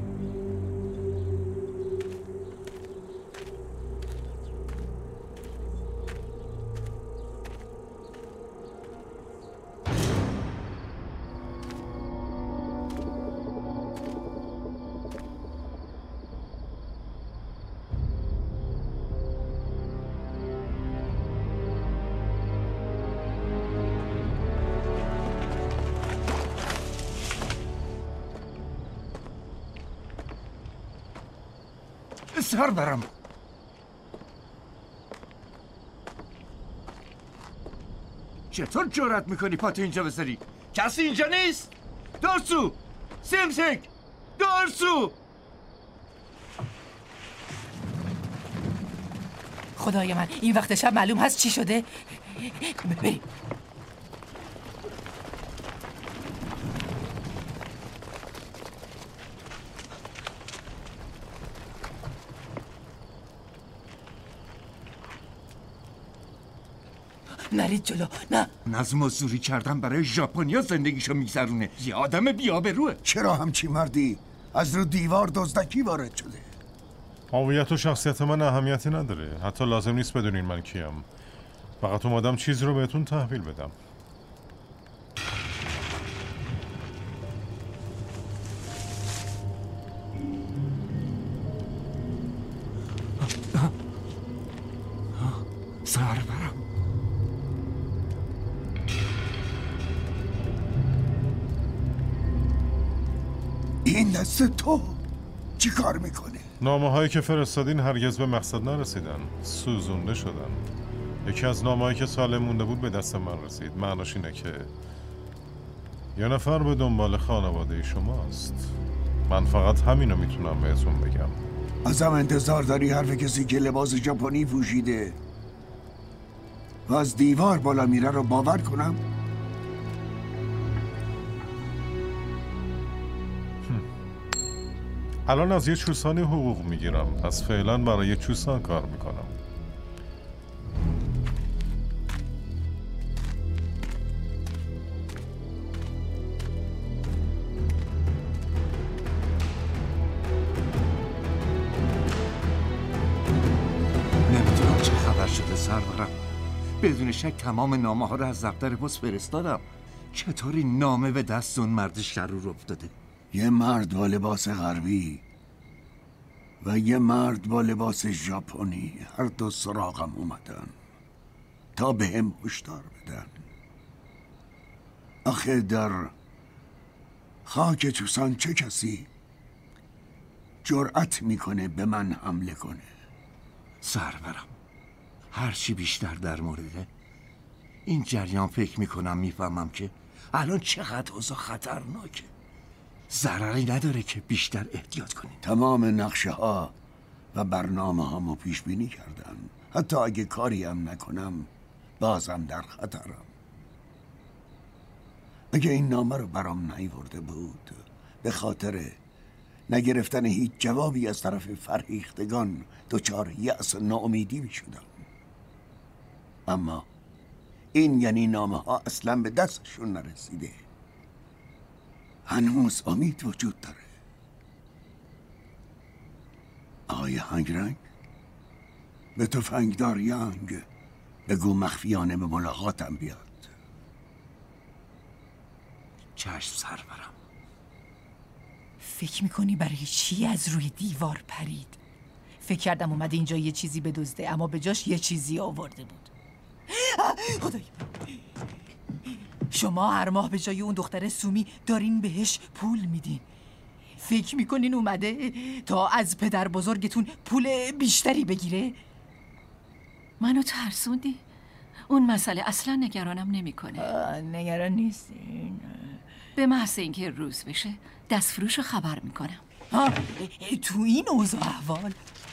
سر برم. چطور جرأت میکنی پاتو اینجا بذاری؟ کسی اینجا نیست؟ دارسو! سمسک! دارسو! خدای من این وقت شب معلوم هست چی شده؟ بریم. نرید جلو. نه نظم و زوری کردن برای ژاپنیا زندگیشو میگذرونه. یه آدم بی‌آبروئه. چرا همچی مردی از رو دیوار دزدکی وارد شده؟ هویت و شخصیت من اهمیتی نداره. حتی لازم نیست بدونین من کیم. فقط اومدم چیزی رو بهتون تحویل بدم. سرورم. این دست تو چی کار میکنه؟ نامه هایی که فرستادین هرگز به مقصد نرسیدن. سوزونده شدن. یکی از نامه هایی که سالم مونده بود به دست من رسید. معناش اینه که یه نفر به دنبال خانواده شماست. من فقط همینو میتونم بهتون بگم. ازم انتظار داری حرف کسی که لباس ژاپنی پوشیده و از دیوار بالا میره رو باور کنم؟ الان از یه چوسانی حقوق میگیرم، پس فعلا برای یه چوسان کار میکنم. نمیدونم چه خبر شده سرورم. بدون شک تمام نامه ها رو از دفتر پست فرستادم. چطوری نامه به دست اون مرد شرور افتاده؟ یه مرد با لباس غربی و یه مرد با لباس ژاپنی هر دو سراغم اومدن تا به هم هشدار بدن. آخه در خاک چوسان چه کسی جرأت میکنه به من حمله کنه؟ سرورم، هرچی بیشتر در مورد این جریان فکر میکنم میفهمم که الان چقدر اوضاع خطرناکه. ضرری نداره که بیشتر احتیاط کنید. تمام نقشه ها و برنامه هامو پیش بینی کردم. حتی اگه کاری هم نکنم بازم در خطرم. اگه این نامه رو برام نیورده بود به خاطر نگرفتن هیچ جوابی از طرف فرهیختگان دچار یأس و ناامیدی می شدم. اما این یعنی نامه ها اصلا به دستشون نرسیده. هنوز امید وجود داره. آقای هنگرنگ، به تفنگدار یانگ بگو مخفیانه به ملاقاتم بیاد. چشم سرورم. فکر میکنی برای چی از روی دیوار پرید؟ فکر کردم اومده اینجا یه چیزی بدزده، اما به جاش یه چیزی آورده بود. خدای، شما هر ماه به جای اون دختر سومی دارین بهش پول میدین. فکر میکنین اومده تا از پدر بزرگتون پول بیشتری بگیره؟ منو ترسوندی؟ اون مسئله اصلا نگرانم نمیکنه. نگران نیستین؟ به محض اینکه روز بشه دستفروش رو خبر میکنم. تو این اوضاع احوال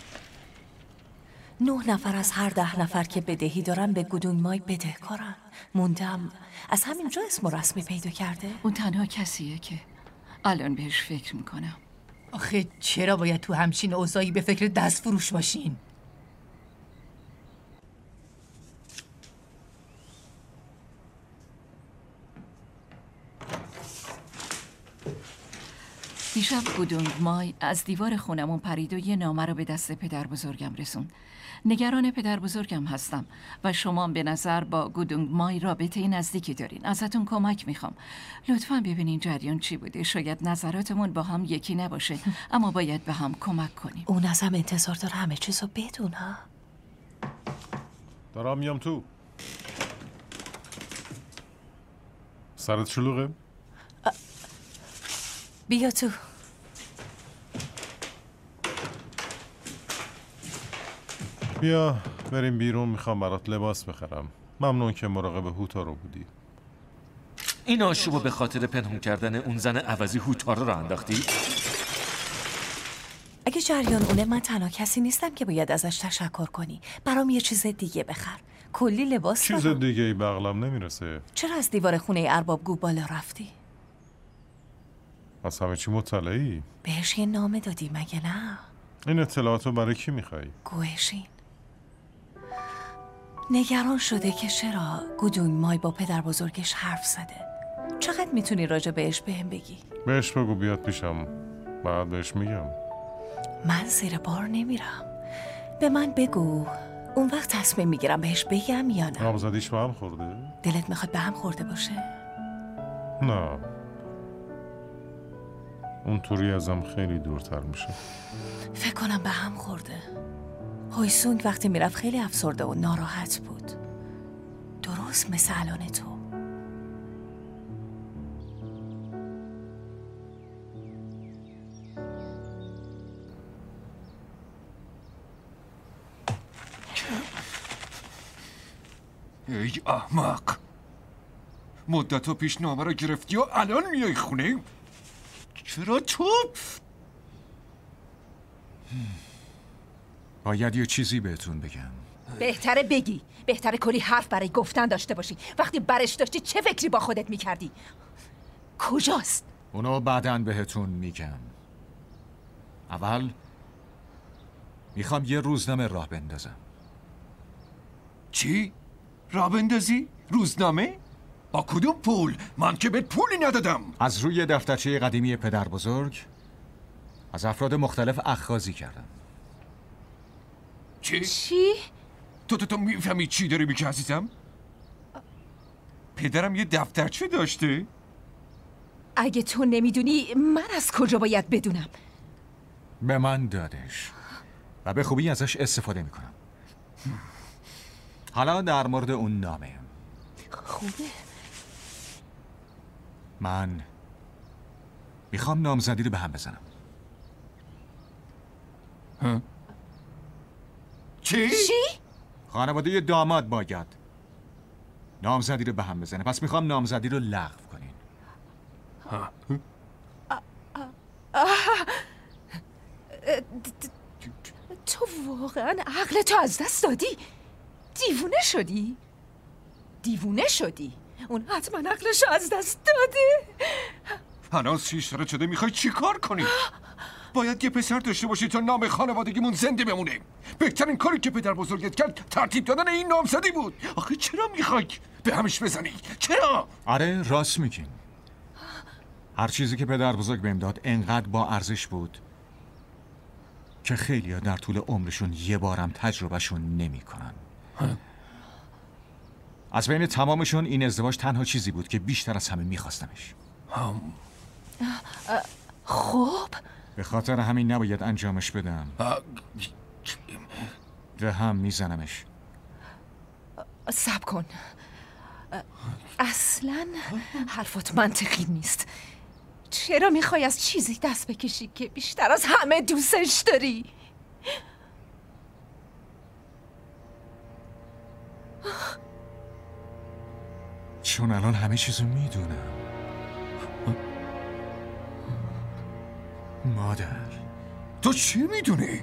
9 نفر از هر 10 نفر که بدهی دارن به گودونگ مای بدهکارن. موندم از همینجا اسم و رسمی پیدا کرده. اون تنها کسیه که الان بهش فکر میکنم. آخه چرا باید تو همچین اوضاعی به فکر دستفروش باشین؟ دیشب گودونگ مای از دیوار خونمون پرید و یه نامه رو به دست پدر بزرگم رسوند. نگران پدر بزرگم هستم و شما به نظر با گودونگ مای رابطه نزدیکی دارین. ازتون کمک میخوام. لطفاً ببینین جریان چی بوده. شاید نظراتمون با هم یکی نباشه اما باید به هم کمک کنیم. اون از هم انتظار داره همه چیزو بدونه. دارم میام تو. سرت شلوغه؟ بیا تو. بیا بریم بیرون، میخوام برات لباس بخرم. ممنون که مراقب هوتارو بودی. این آشوبو به خاطر پنهون کردن اون زن عوضی هوتارو رو انداختی؟ اگه جریان اونه من تنها کسی نیستم که باید ازش تشکر کنی. برام یه چیز دیگه بخر. کلی لباس چیز دارم. دیگه ای به عقلم نمیرسه. چرا از دیوار خونه اربابگو بالا رفتی؟ از همه چی مطلعی؟ بهش یه نامه دادی مگه نه؟ این اطلاعاتو برای کی میخوای؟ گوهشین نگران شده که چرا گودونگ مای با پدر بزرگش حرف زده. چقدر میتونی راجع بهش بهم بگی؟ بهش بگو بیاد پیشم، بعد بهش میگم. من زیر بار نمیرم. به من بگو، اون وقت تصمیم میگیرم بهش بگم یا نه. نامزدیش به هم خورده؟ دلت میخواد به هم خورده باشه؟ نه، اون طوری ازم خیلی دورتر میشه. فکر کنم به هم خورده. هویسونگ وقتی میرفت خیلی افسرده و ناراحت بود، درست مثل الان تو. ای احمق، مدت‌ها پیش نامه رو گرفتی و الان میای خونه؟ چرا تو؟ باید یه چیزی بهتون بگم. بهتره بگی، بهتره کلی حرف برای گفتن داشته باشی. وقتی برش داشتی چه فکری با خودت میکردی؟ کجاست؟ اونو بعداً بهتون میگم. اول میخوام یه روزنامه راه بندازم. چی؟ راه بندازی؟ روزنامه؟ با کدوم پول؟ من که بهت پولی ندادم. از روی دفترچه قدیمی پدر بزرگ از افراد مختلف اخاذی کردم. چی؟ تو میفهمی چی داری میگی عزیزم؟ پدرم یه دفترچه داشته؟ اگه تو نمیدونی من از کجا باید بدونم؟ به من دادش و به خوبی ازش استفاده میکنم. حالا در مورد اون نامه. خوبه. من میخوام نامزدی رو به هم بزنم. چی؟ خانواده داماد باید نامزدی رو به هم بزنه، پس میخوام نامزدی رو لغو کنین. تو واقعا عقلتو از دست دادی؟ دیوونه شدی؟ اون حتما عقلشو از دست داده. هنوز 6 سال شده، میخوای چی کار کنی؟ باید یه پسر داشته باشی تا نام خانوادگیمون زنده بمونه. بهترین کاری که پدر بزرگت کرد ترتیب دادن این نامزدی بود. آخه چرا میخوای به همش بزنی؟ چرا؟ آره راست میگین. هر چیزی که پدر بزرگ بهم داد انقدر با ارزش بود که خیلی‌ها در طول عمرشون یه بارم تجربهشون نمی‌کنن. از بین تمامشون این ازدواج تنها چیزی بود که بیشتر از همه میخواستمش. خب به خاطر همین نباید انجامش بدم. به هم میزنمش. صبر کن، اصلا حرفات منطقی نیست. چرا میخوای از چیزی دست بکشی که بیشتر از همه دوستش داری؟ چون الان همه چیزو میدونم. مادر تو چی میدونی؟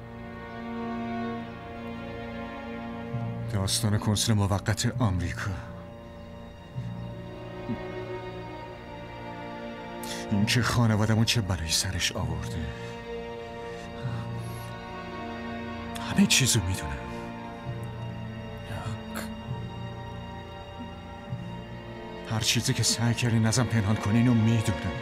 داستان کنسول موقت آمریکا، این که خانوادمون چه بلایی سرش آورده، همه چیزو میدونم. هر چیزی که سعی کردین ازم پنهان کنین رو میدونم.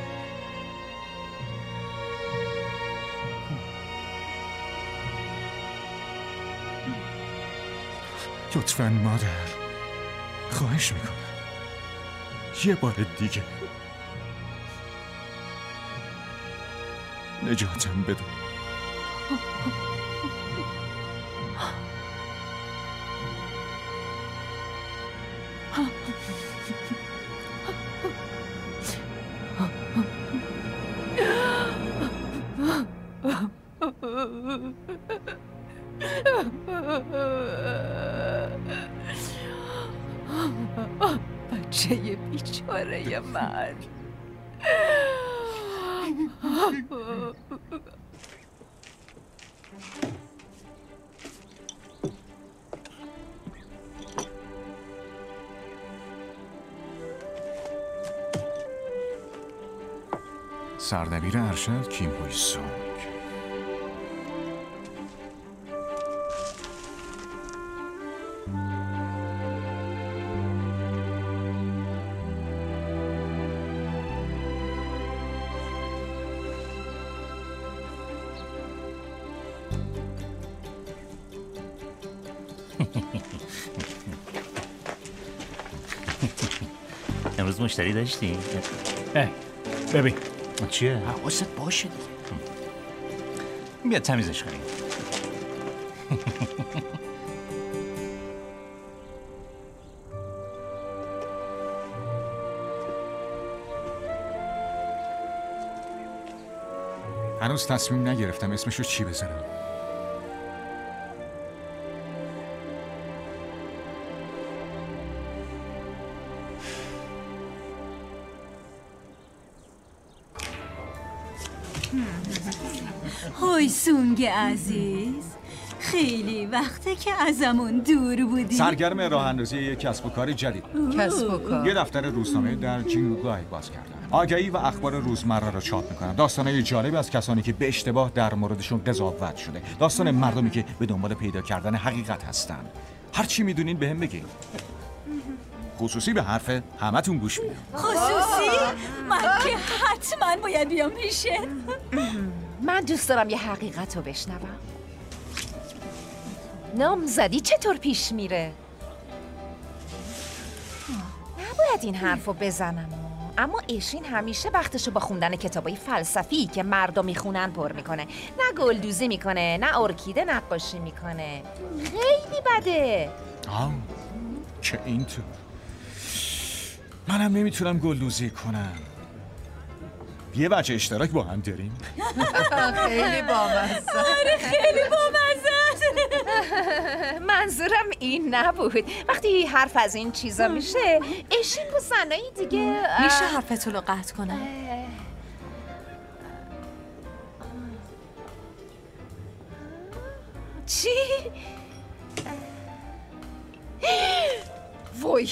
لطفاً مادر، خواهش میکنم یه بار دیگه نجاتم بده. بچه بیچاره من. سردبیر ارشد کیم هوی سونگ. امروز مشتری داشتی؟ ببین چیه؟ حواست باشه دیگه. بیا تمیزش کنیم. هنوز تصمیم نگرفتم اسمشو چی بزنم. هوی سونگ عزیز، خیلی وقته که ازمون دور بودی. سرگرم راه اندازی یک کسب و کار جدید. کسب و کار؟ یه دفتر روزنامه در جینگوگای باز کردم. آگهی و اخبار روزمره را چاپ میکنم. داستانهای جالبی از کسانی که به اشتباه در موردشون قضاوت شده. داستان مردمی که به دنبال پیدا کردن حقیقت هستن. هر چی میدونین بهم بگین. خصوصی به حرف همتون گوش میدم. خصوصی؟ من که حتما باید بیام پیشت. من دوست دارم یه حقیقت رو بشنوم. نامزدی چطور پیش میره؟ نباید این حرف رو بزنم، اما ایشین همیشه وقتشو با خوندن کتابای فلسفی که مردم میخونن پر میکنه. نه گلدوزی میکنه، نه ارکیده نقاشی میکنه. خیلی بده. چه اینطور؟ منم نمیتونم گلدوزی کنم. یه بچه اشتراک با هم داریم. خیلی بامزه. آره خیلی بامزه. منظورم این نبود. وقتی حرف از این چیزا میشه ایشین با زنایی دیگه میشه حرفتون رو قطع کنم؟ چی؟ وای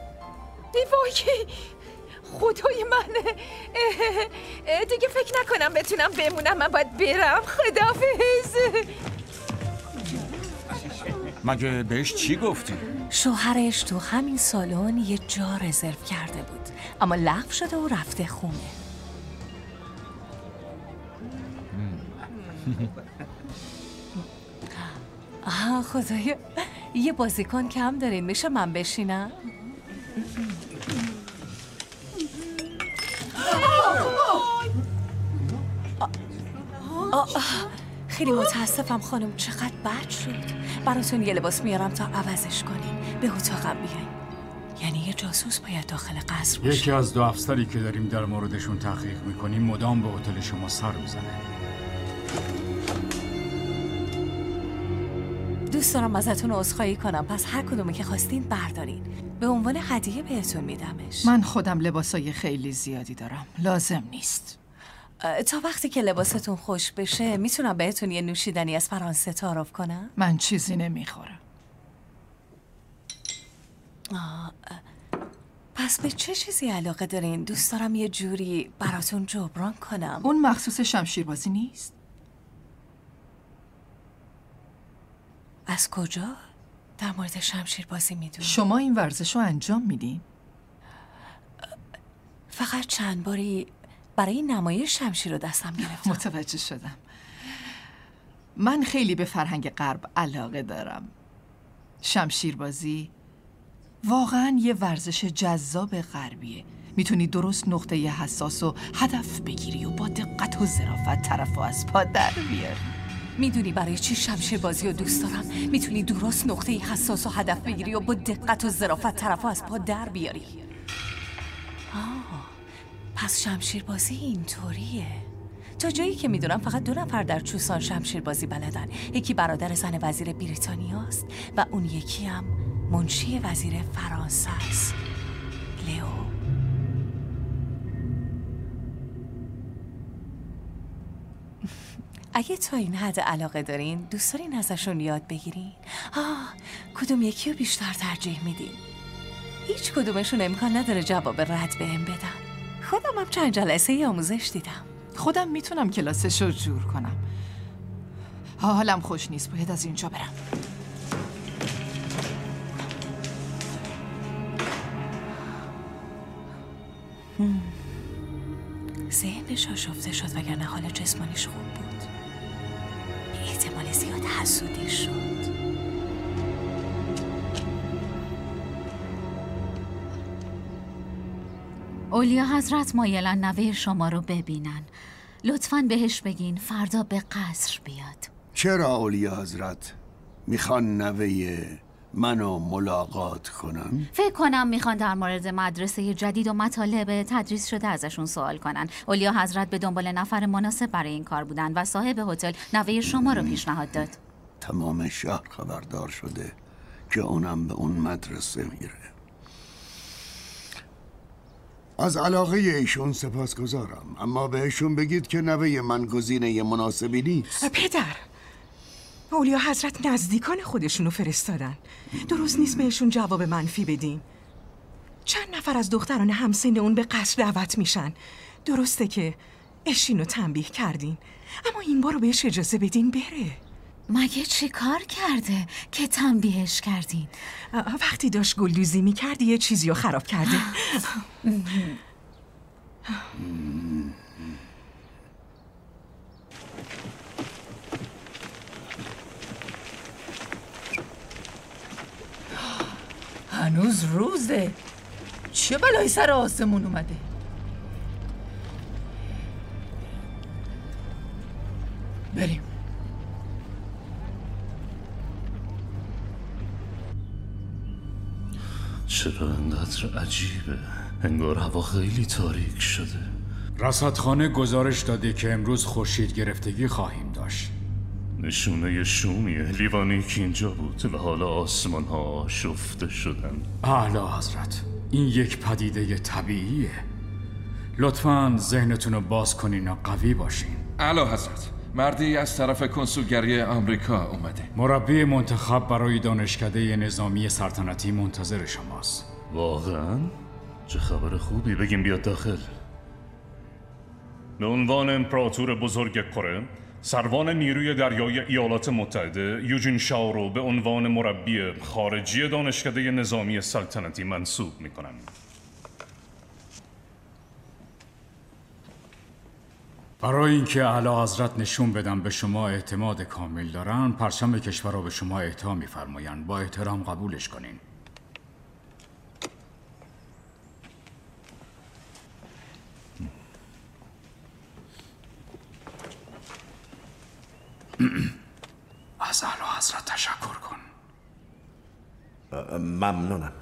خدای من، دیگه فکر نکنم بتونم بمونم. من باید برم. خداحافظ. مگه بهش چی گفتی؟ شوهرش تو همین سالن یه جا رزرو کرده بود، اما لغو شده و رفته خونه. خدایا، یه بازیکن کم دارین، میشه من بشینم؟ خیلی متاسفم خانم، چقدر بد شد. براتون یه لباس میارم تا عوضش کنین. به اتاقم بیاین. یعنی یه جاسوس باید داخل قصر باشه. یکی از دو افسری که داریم در موردشون تحقیق میکنیم مدام به هتل شما سر میزنه. دوست دارم ازتون عذرخواهی کنم، پس هر کدومی که خواستین بردارین. به عنوان هدیه بهتون میدمش. من خودم لباسای خیلی زیادی دارم، لازم نیست. تا وقتی که لباستون خوش بشه میتونم بهتون یه نوشیدنی از فرانسه تعارف کنم؟ من چیزی نمیخورم. پس به چه چیزی علاقه دارین؟ دوست دارم یه جوری براتون جبران کنم. اون مخصوص شمشیربازی نیست؟ از کجا در مورد شمشیربازی میدونی؟ شما این ورزش رو انجام میدین؟ فقط چند باری برای نمایش شمشیر رو دستم گرفتم. متوجه شدم. من خیلی به فرهنگ غرب علاقه دارم. شمشیربازی واقعا یه ورزش جذاب غربیه. میتونی درست نقطه حساس و هدف بگیری و با دقت و ظرافت طرف رو از پا در بیاری. میدونی برای چی شمشیربازی رو دوست دارم؟ میتونی درست نقطه حساس و هدف بگیری و با دقت و ظرافت طرف رو از پا در بیاری. پس شمشیربازی اینطوریه. تا جایی که میدونم فقط 2 نفر در چوسان شمشیربازی بلدن. یکی برادر زن وزیر بریتانیاست و اون یکی هم منشی وزیر فرانسه است، لیو. اگه تا این حد علاقه دارین، دوست دارین ازشون یاد بگیرین؟ کدوم یکی رو بیشتر ترجیح میدین؟ هیچ کدومشون امکان نداره جواب رد بهم بدن. خودم هم چند جلسه آموزش دیدم. خودم میتونم کلاسش رو جور کنم. حالم خوش نیست، باید از اینجا برم. ذهنش آشفته شد وگرنه حال جسمانیش خوب بود. به احتمال زیاد حسودی شد. اولیا حضرت مایلن نوه شما رو ببینن. لطفاً بهش بگین فردا به قصر بیاد. چرا اولیا حضرت میخوان نوه منو ملاقات کنن؟ فکر کنم میخوان در مورد مدرسه جدید و مطالب تدریس شده ازشون سوال کنن. اولیا حضرت به دنبال نفر مناسب برای این کار بودن و صاحب هتل نوه شما رو پیشنهاد داد. تمام شهر خبردار شده که اونم به اون مدرسه میره. از علاقه ایشون سپاسگزارم، اما بهشون بگید که نوه من گزینه مناسبی نیست. پدر، اولیا حضرت نزدیکان خودشونو فرستادن. درست نیست بهشون جواب منفی بدین. چند نفر از دختران همسن اون به قصر دعوت میشن. درسته که اشینو تنبیه کردین، اما این بار رو بهش اجازه بدین بره. مگه چی کار کرده که تنبیهش کردین؟ وقتی داشت گلدوزی میکرد یه چیزی رو خراب کرده. هنوز روزه. چه بلایی سر آسمون اومده؟ بریم. چرا انقدر عجیبه؟ انگار هوا خیلی تاریک شده. رصدخانه گزارش داده که امروز خورشید گرفتگی خواهیم داشت. نشونه شومیه. لیوانی که اینجا بود و حالا آسمان ها آشفته شدن. اعلی حضرت، این یک پدیده طبیعیه. لطفاً ذهنتون رو باز کنین و قوی باشین. اعلی حضرت، مردی از طرف کنسولگری آمریکا اومده. مربی منتخب برای دانشکده نظامی سلطنتی منتظر شماست. واقعاً؟ چه خبر خوبی، بگیم بیاد داخل. به عنوان امپراتور بزرگ کره، سروان نیروی دریایی ایالات متحده یوجین شاو رو به عنوان مربی خارجی دانشکده نظامی سلطنتی منصوب میکنم. برای اینکه اعلی حضرت نشون بدن به شما اعتماد کامل دارن، پرچم کشور را به شما اعطا می‌فرمایند. با احترام قبولش کنین. از اعلی حضرت تشکر کن. ممنونم.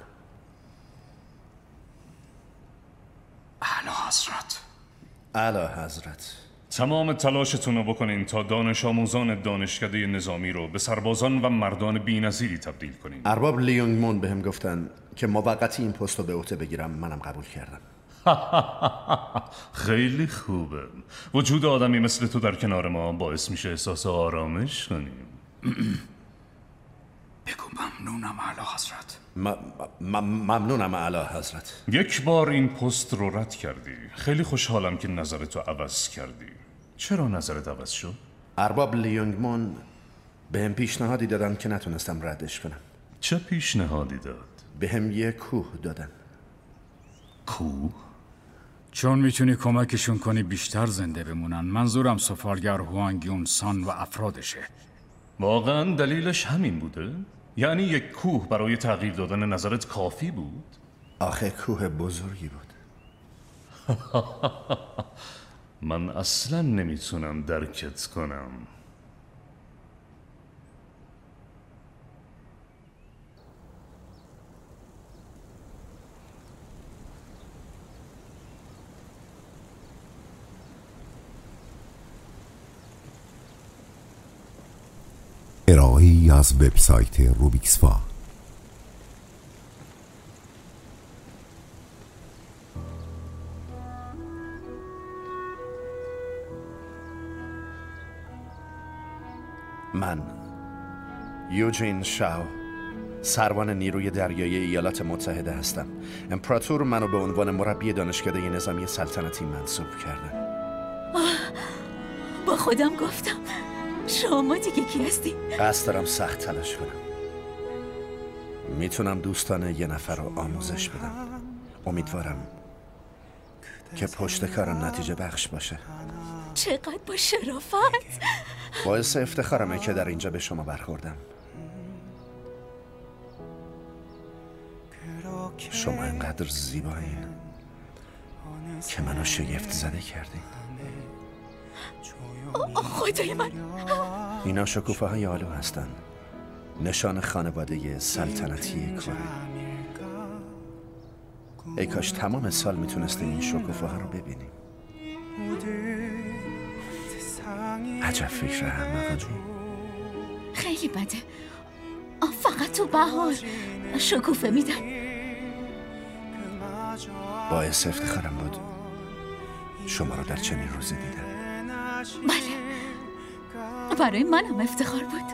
اعلی حضرت. اعلی حضرت. تمام تلاشتون رو بکنین تا دانش آموزان دانشکده نظامی رو به سربازان و مردان بی‌نظیری تبدیل کنین. ارباب لیونگ مون بهم گفتن که موقتی این پست رو به عهده بگیرم. منم قبول کردم. خیلی خوبه. وجود آدمی مثل تو در کنار ما باعث میشه احساس آرامش کنیم. بگو ممنونم اعلی حضرت. ممنونم اعلی حضرت. یک بار این پست رو رد کردی. خیلی خوشحالم که نظرتو عوض کردی. چرا نظرت عوض شد؟ ارباب لیونگ مون بهم پیشنهادی دادن که نتونستم ردش کنم. چه پیشنهادی داد؟ بهم یه کوه دادن. کوه؟ چون میتونی کمکشون کنی بیشتر زنده بمونن. منظورم سفالگر هوانگ یون سان و افرادشه. واقعا دلیلش همین بوده؟ یعنی یک کوه برای تغییر دادن نظرت کافی بود؟ آخه کوه بزرگی بود. من اصلا نمیتونم درکت کنم. ارائه‌ای از وبسایت روبیکسفا. من یوجین شاو، سروان نیروی دریایی ایالات متحده هستم. امپراتور منو به عنوان مربی دانشکده نظامی سلطنتی منصوب کردن. خودم گفتم شما دیگه کی هستی؟ قصد دارم سخت تلاش کنم. میتونم دوستان یه نفر رو آموزش بدم. امیدوارم که پشت کارم نتیجه بخش باشه. چقدر با شرافت. باعث افتخارمه که در اینجا به شما برخوردم. شما انقدر زیبایین که منو شگفت زده کردین. خدای من. اینا شکوفه های آلو هستن، نشان خانواده سلطنتی کره. ای کاش تمام سال میتونستیم این شکوفه ها رو ببینیم. عجب فکر احمقی. خیلی بده. فقط تو بهار شکوفه میدن. باعث افتخارم بود شما رو در چنین روزی دیدم. بله، برای منم افتخار بود.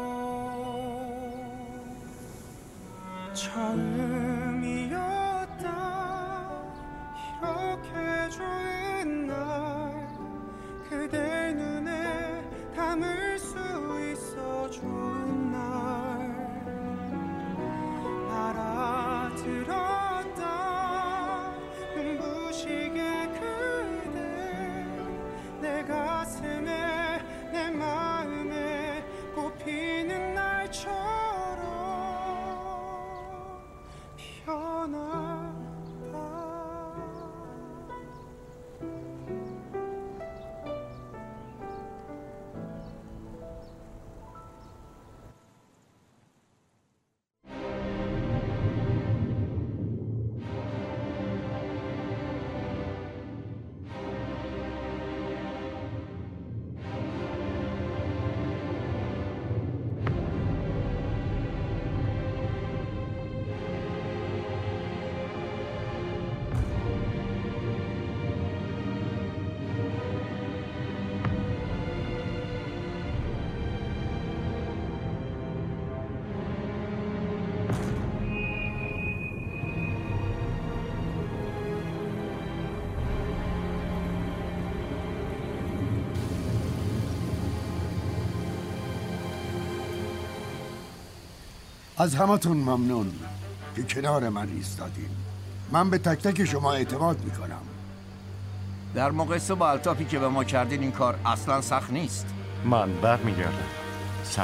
از همتون ممنون که کنار من ایستادین. من به تک تک شما اعتماد میکنم. در مقایسه با الطافی که به ما کردین این کار اصلا سخت نیست. من برمیگردم. صبر.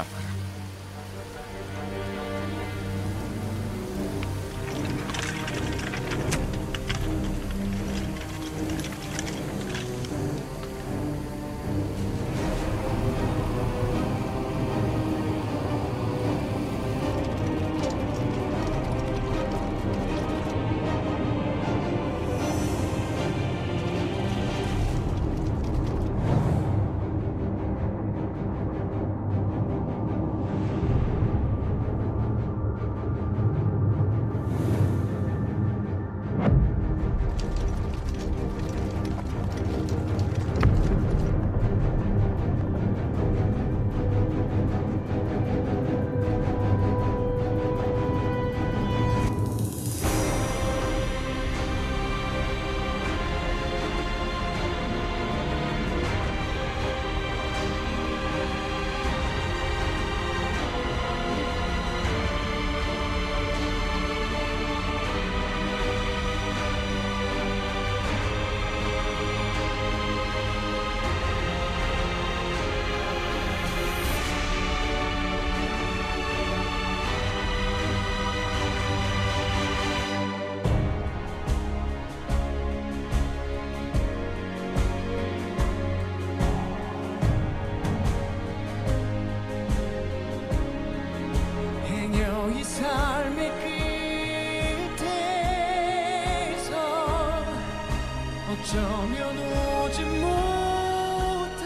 어쩌면 오지 못할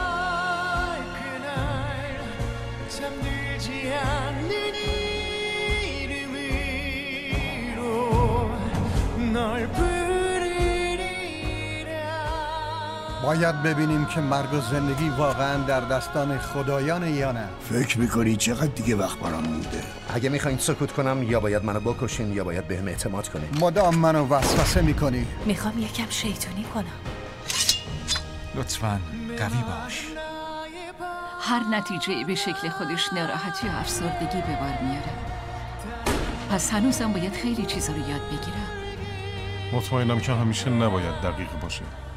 그날 잠들지 않는 이름으로 널 부르리라. باید ببینیم که مرگ و زندگی واقعا در دستان خدایانه یا نه. فکر میکنی چقدر دیگه وقت برام مونده؟ اگه میخواین سکوت کنم یا باید منو بکشین یا باید بهم اعتماد کنین. مدام منو وسوسه میکنی. میخوام یکم شیطونی کنم. لطفاً قوی باش. هر نتیجه به شکل خودش ناراحتی و افسردگی به بار میاره. پس هنوزم باید خیلی چیزا رو یاد بگیرم. مطمئنم که همیشه نباید دقیق باشه.